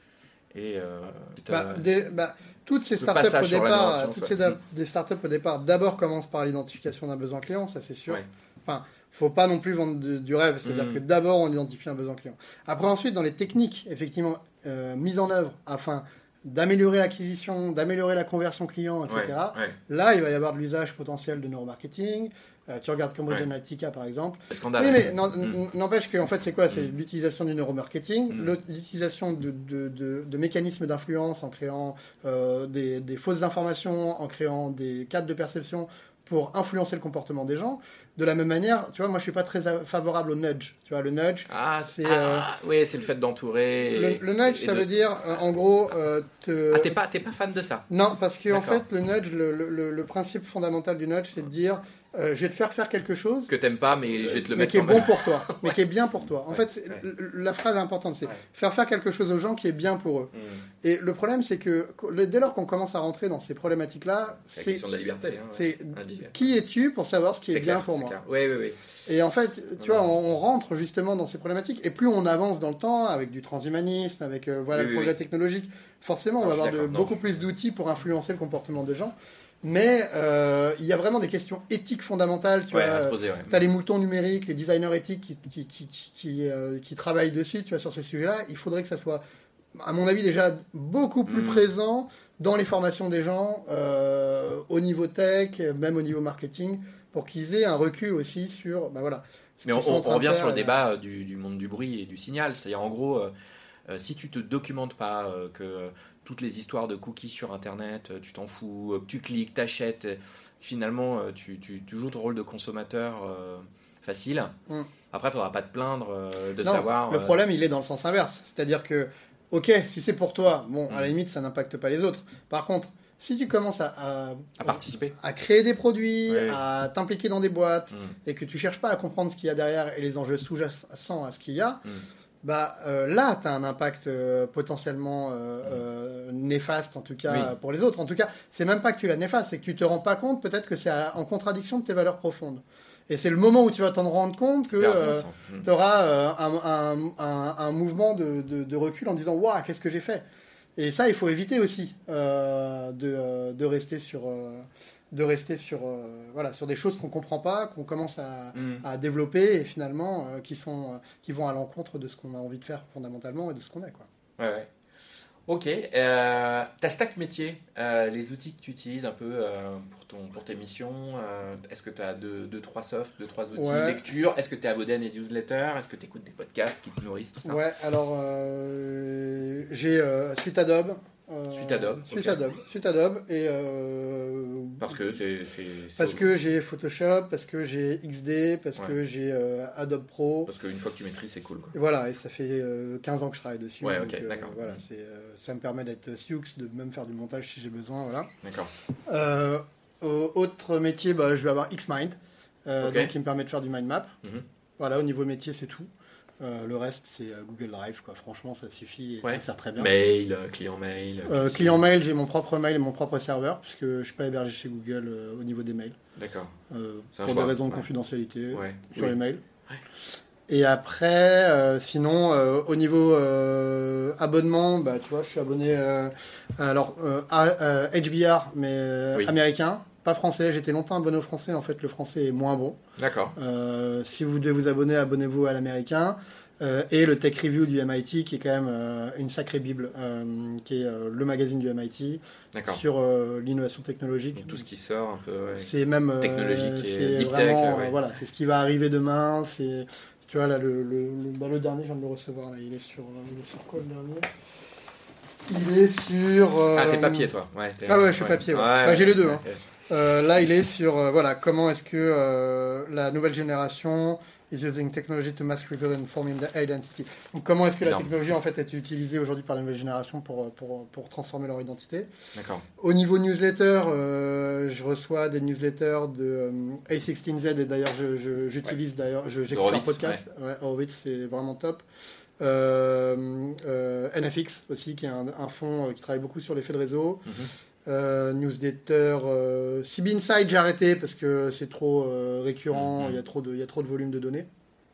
et euh, Bah, des- bah, toutes ces ce startups passage au sur la départ, neuroscience, toutes ouais. ces da- des startups au départ, d'abord commencent par l'identification d'un besoin client, ça c'est sûr. Ouais. Enfin, faut pas non plus vendre de- du rêve, c'est-à-dire Mm. que d'abord on identifie un besoin client. Après ensuite dans les techniques effectivement euh, mises en œuvre afin d'améliorer l'acquisition, d'améliorer la conversion client, et cetera. Ouais, ouais. Là, il va y avoir de l'usage potentiel de neuromarketing. Euh, tu regardes Cambridge Ouais. Analytica par exemple. Le scandale. Oui, mais Mm. n'en- n'empêche que en fait, c'est quoi? C'est Mm. l'utilisation du neuromarketing, Mm. l'ut- l'utilisation de, de, de- de mécanismes d'influence en créant euh, des, des fausses informations, en créant des cadres de perception pour influencer le comportement des gens. De la même manière, tu vois, moi je suis pas très a- favorable au nudge. Tu vois, le nudge, Ah, c'est ah, euh, oui, c'est le fait d'entourer. le, et- le nudge, et ça de- veut dire euh, en gros euh, te. Ah, t'es pas, t'es pas fan de ça. Non, parce que en D'accord. fait, le nudge, le, le- le- le principe fondamental du nudge, c'est de dire euh, je vais te faire faire quelque chose Que t'aimes pas, mais je vais te le mais mettre qui est quand bon même. pour toi, mais qui est bien pour toi. En Ouais, fait, c'est- ouais. l- la phrase importante, c'est Ouais. faire faire quelque chose aux gens qui est bien pour eux. Mm. Et le problème, c'est que le- dès lors qu'on commence à rentrer dans ces problématiques-là, C'est la c'est question de la liberté. Hein, c'est individuelle. qui es-tu pour savoir ce qui est, C'est bien clair, pour c'est moi. clair. Oui, oui, oui. Et en fait, tu Non, vois, non. on, on rentre justement dans ces problématiques, et plus on avance dans le temps, avec du transhumanisme, avec euh, voilà, Oui, le oui, progrès oui. technologique, forcément, Non, on va je suis avoir de- d'accord. Non, beaucoup je- plus d'outils pour influencer le comportement des gens. Mais euh, il y a vraiment des questions éthiques fondamentales, tu Ouais, vois. à se poser, ouais. Tu as les moutons numériques, les designers éthiques qui, qui, qui, qui, qui, euh, qui travaillent dessus, tu vois, sur ces sujets-là. Il faudrait que ça soit, à mon avis, déjà beaucoup plus Mm. présent dans les formations des gens, euh, au niveau tech, même au niveau marketing, pour qu'ils aient un recul aussi sur, bah voilà. ce Mais qu'ils on, sont en on train de revient faire, sur le euh, débat euh, du, du monde du bruit et du signal. C'est-à-dire, en gros, euh, euh, si tu te documentes pas, euh, que euh, toutes les histoires de cookies sur Internet, euh, tu t'en fous, euh, que tu cliques, t'achètes, euh, finalement, euh, tu, tu, tu joues ton rôle de consommateur euh, facile. Mm. Après, il faudra pas te plaindre euh, de Non, savoir. le euh, problème, il est dans le sens inverse. C'est-à-dire que, ok, si c'est pour toi, bon, à la Mm. limite, ça n'impacte pas les autres. Par contre, si tu commences à, à, à participer. à créer des produits, Ouais. à t'impliquer dans des boîtes, Mm. et que tu cherches pas à comprendre ce qu'il y a derrière et les enjeux sous-jacents à ce qu'il y a, Mm. bah euh, là, tu as un impact euh, potentiellement euh, euh, néfaste, en tout cas, Oui. euh, pour les autres. En tout cas, c'est même pas que tu l'as néfaste, c'est que tu te rends pas compte, peut-être que c'est à- en contradiction de tes valeurs profondes. Et c'est le moment où tu vas t'en rendre compte que Super euh, intéressant. Mm. tu auras un, un- un- un mouvement de, de- de recul en disant « Waouh, qu'est-ce que j'ai fait ?» Et ça, il faut éviter aussi euh, de, euh, de rester sur... euh, de rester sur, euh, voilà, sur des choses qu'on comprend pas, qu'on commence à, Mm. à développer et finalement euh, qui, sont, euh, qui vont à l'encontre de ce qu'on a envie de faire fondamentalement et de ce qu'on est. Quoi. Ouais, ouais. Ok. Euh, ta stack métier, euh, les outils que tu utilises un peu euh, pour, ton, pour tes missions, euh, est-ce que tu as deux, deux, trois softs, deux, trois outils, Ouais. lecture, est-ce que tu es abonné à des newsletters, est-ce que tu écoutes des podcasts qui te nourrissent, tout ça? Ouais, alors euh, j'ai euh, Suite Adobe. euh, Suite Adobe, Suite ok. Adobe. Suite Adobe. Et, euh, Parce que c'est... c'est- c'est- parce que j'ai Photoshop, parce que j'ai X D, parce Ouais. que j'ai euh, Adobe Pro. Parce qu'une fois que tu maîtrises, c'est cool, quoi. Et voilà, et ça fait euh, quinze ans que je travaille dessus. Ouais, donc, ok, euh, d'accord. Voilà, c'est, euh, ça me permet d'être Sioux, de même faire du montage si j'ai besoin. Voilà. D'accord. Euh, au- autre métier, bah, je vais avoir Xmind, euh, Ok. donc qui me permet de faire du mind map. Mhm. Voilà, au niveau métier, c'est tout. Euh, le reste, c'est euh, Google Drive, quoi. Franchement, ça suffit et Ouais. ça sert très bien. Mail, euh, client mail. Euh, P C. client mail, j'ai mon propre mail et mon propre serveur, puisque je ne suis pas hébergé chez Google euh, au niveau des mails, D'accord. euh, C'est un pour choix, des raisons de ouais. confidentialité Ouais. sur Oui. les mails. Ouais. Et après, euh, sinon, euh, au niveau euh, abonnement, bah, tu vois, je suis abonné euh, alors euh, à euh, H B R, mais euh, Oui. américain, pas français. J'étais longtemps abonné au français. En fait, le français est moins bon. D'accord. Euh, si vous devez vous abonner, abonnez-vous à l'américain. Euh, et le Tech Review du M I T, qui est quand même euh, une sacrée bible, euh, qui est euh, le magazine du M I T D'accord. sur euh, l'innovation technologique. Donc, tout ce qui sort un peu. Ouais. C'est même euh, technologique et c'est deep vraiment, tech, ouais. euh, voilà, c'est ce qui va arriver demain. C'est, tu vois là, le, le, le, bah, le dernier, je viens de le recevoir là. Il est sur, euh, il est sur quoi le dernier? Il est sur. Euh... Ah, t'es papier toi. Ouais. T'es... Ah ouais, je suis papier. Ouais. Ouais, bah, ouais, j'ai les deux. ouais, Hein. ouais. Euh, là, il est sur euh, voilà comment est-ce que euh, la nouvelle génération is using technology to mask reveal and form identity. Donc, comment est-ce que la Non. technologie en fait est utilisée aujourd'hui par la nouvelle génération pour pour pour transformer leur identité. D'accord. Au niveau newsletter, euh, je reçois des newsletters de euh, A seize Z et d'ailleurs je, je, j'utilise ouais. d'ailleurs je, j'écoute leur podcast. Ouais. Ouais, Horowitz, c'est vraiment top. Euh, euh, N F X aussi, qui est un, un fonds qui travaille beaucoup sur l'effet de réseau. Mm-hmm. Euh, newsletter euh, C B Inside, j'ai arrêté parce que c'est trop euh, récurrent, il mm-hmm. y a trop de il y a trop de volume de données.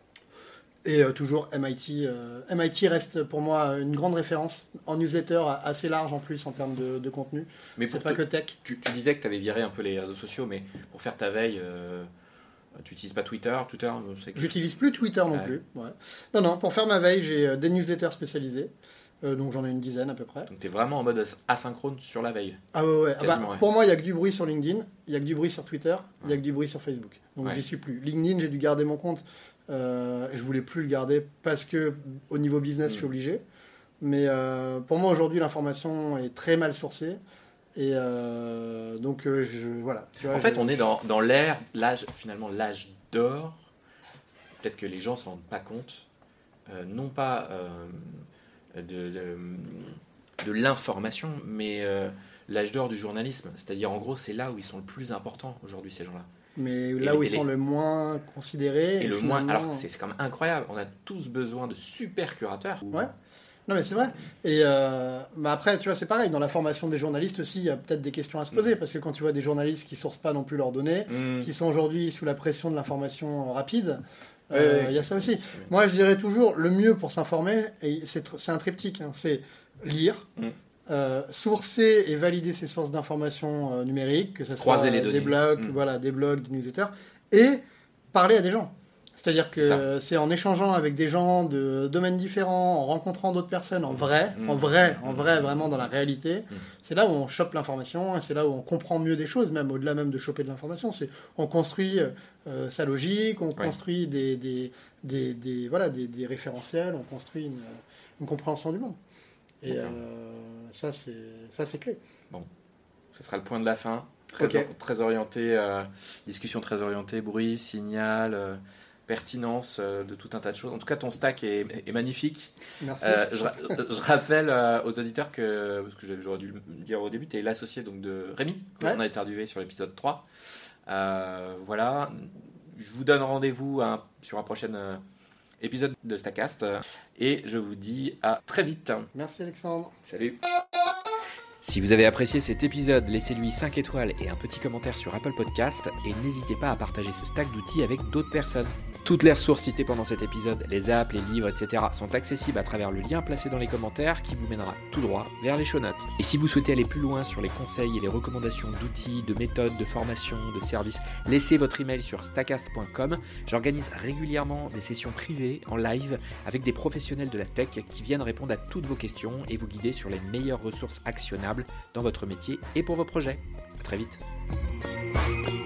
Et euh, toujours M I T euh, M I T reste pour moi une grande référence en newsletter, assez large en plus en termes de, de contenu. Mais c'est pas te, que tech. Tu, tu disais que tu avais viré un peu les réseaux sociaux, mais pour faire ta veille, euh, tu n'utilises pas Twitter, Twitter c'est que... J'utilise plus Twitter non ouais. plus. Ouais. Non non, pour faire ma veille, j'ai des newsletters spécialisés. Euh, donc j'en ai une dizaine à peu près. Donc tu es vraiment en mode asynchrone sur la veille. Ah ouais, ouais. Bah, ouais. Pour moi, il n'y a que du bruit sur LinkedIn, il n'y a que du bruit sur Twitter, il n'y a que du bruit sur Facebook. Donc ouais. j'y suis plus. LinkedIn, j'ai dû garder mon compte. Euh, je voulais plus le garder parce que au niveau business, mmh. je suis obligé. Mais euh, pour moi, aujourd'hui, l'information est très mal sourcée. Et euh, donc, euh, je, voilà. Tu vois, en fait, je... on est dans, dans l'ère, l'âge, finalement, l'âge d'or. Peut-être que les gens ne se rendent pas compte. Euh, non pas... Euh, De, de, de l'information, mais euh, l'âge d'or du journalisme. C'est-à-dire, en gros, c'est là où ils sont le plus importants aujourd'hui, ces gens-là. Mais là et, où et ils les... sont le moins considérés. Et, et le finalement... moins. Alors, c'est, c'est quand même incroyable. On a tous besoin de super curateurs. Ouais. Non, mais c'est vrai. Et euh, bah après, tu vois, c'est pareil. Dans la formation des journalistes aussi, il y a peut-être des questions à se poser. Mmh. Parce que quand tu vois des journalistes qui ne sourcent pas non plus leurs données, mmh. qui sont aujourd'hui sous la pression de l'information rapide. Il euh, ouais, y a ça aussi. Moi, je dirais toujours, le mieux pour s'informer, et c'est, c'est un triptyque, hein, c'est lire, mm. euh, sourcer et valider ses sources d'informations euh, numériques, que ce soit les des blogs, mm. voilà, des blogs, des newsletters, et parler à des gens. C'est-à-dire que c'est, c'est en échangeant avec des gens de domaines différents, en rencontrant d'autres personnes en vrai, mmh. en vrai, en vrai, vraiment dans la réalité. Mmh. C'est là où on chope l'information, et c'est là où on comprend mieux des choses, même au-delà même de choper de l'information. C'est on construit euh, sa logique, on ouais. construit des, des, des, des voilà des, des référentiels, on construit une, une compréhension du monde. Et euh, ça c'est ça c'est clé. Bon, ce sera le point de la fin. Très, okay. or, très orienté, euh, discussion très orientée, bruit, signal. Euh, pertinence euh, de tout un tas de choses. En tout cas, ton stack est, est magnifique. Merci. Euh, je, je rappelle euh, aux auditeurs que, parce que j'aurais dû le dire au début, tu es l'associé donc, de Rémi, qu'on ouais. a interviewé sur l'épisode trois. Euh, voilà. Je vous donne rendez-vous hein, sur un prochain euh, épisode de Stackcast euh, et je vous dis à très vite. Merci Alexandre. Salut. Si vous avez apprécié cet épisode, laissez-lui cinq étoiles et un petit commentaire sur Apple Podcast et n'hésitez pas à partager ce stack d'outils avec d'autres personnes. Toutes les ressources citées pendant cet épisode, les apps, les livres, et cetera sont accessibles à travers le lien placé dans les commentaires qui vous mènera tout droit vers les show notes. Et si vous souhaitez aller plus loin sur les conseils et les recommandations d'outils, de méthodes, de formation, de services, laissez votre email sur stackcast point com. J'organise régulièrement des sessions privées en live avec des professionnels de la tech qui viennent répondre à toutes vos questions et vous guider sur les meilleures ressources actionnables dans votre métier et pour vos projets. À très vite.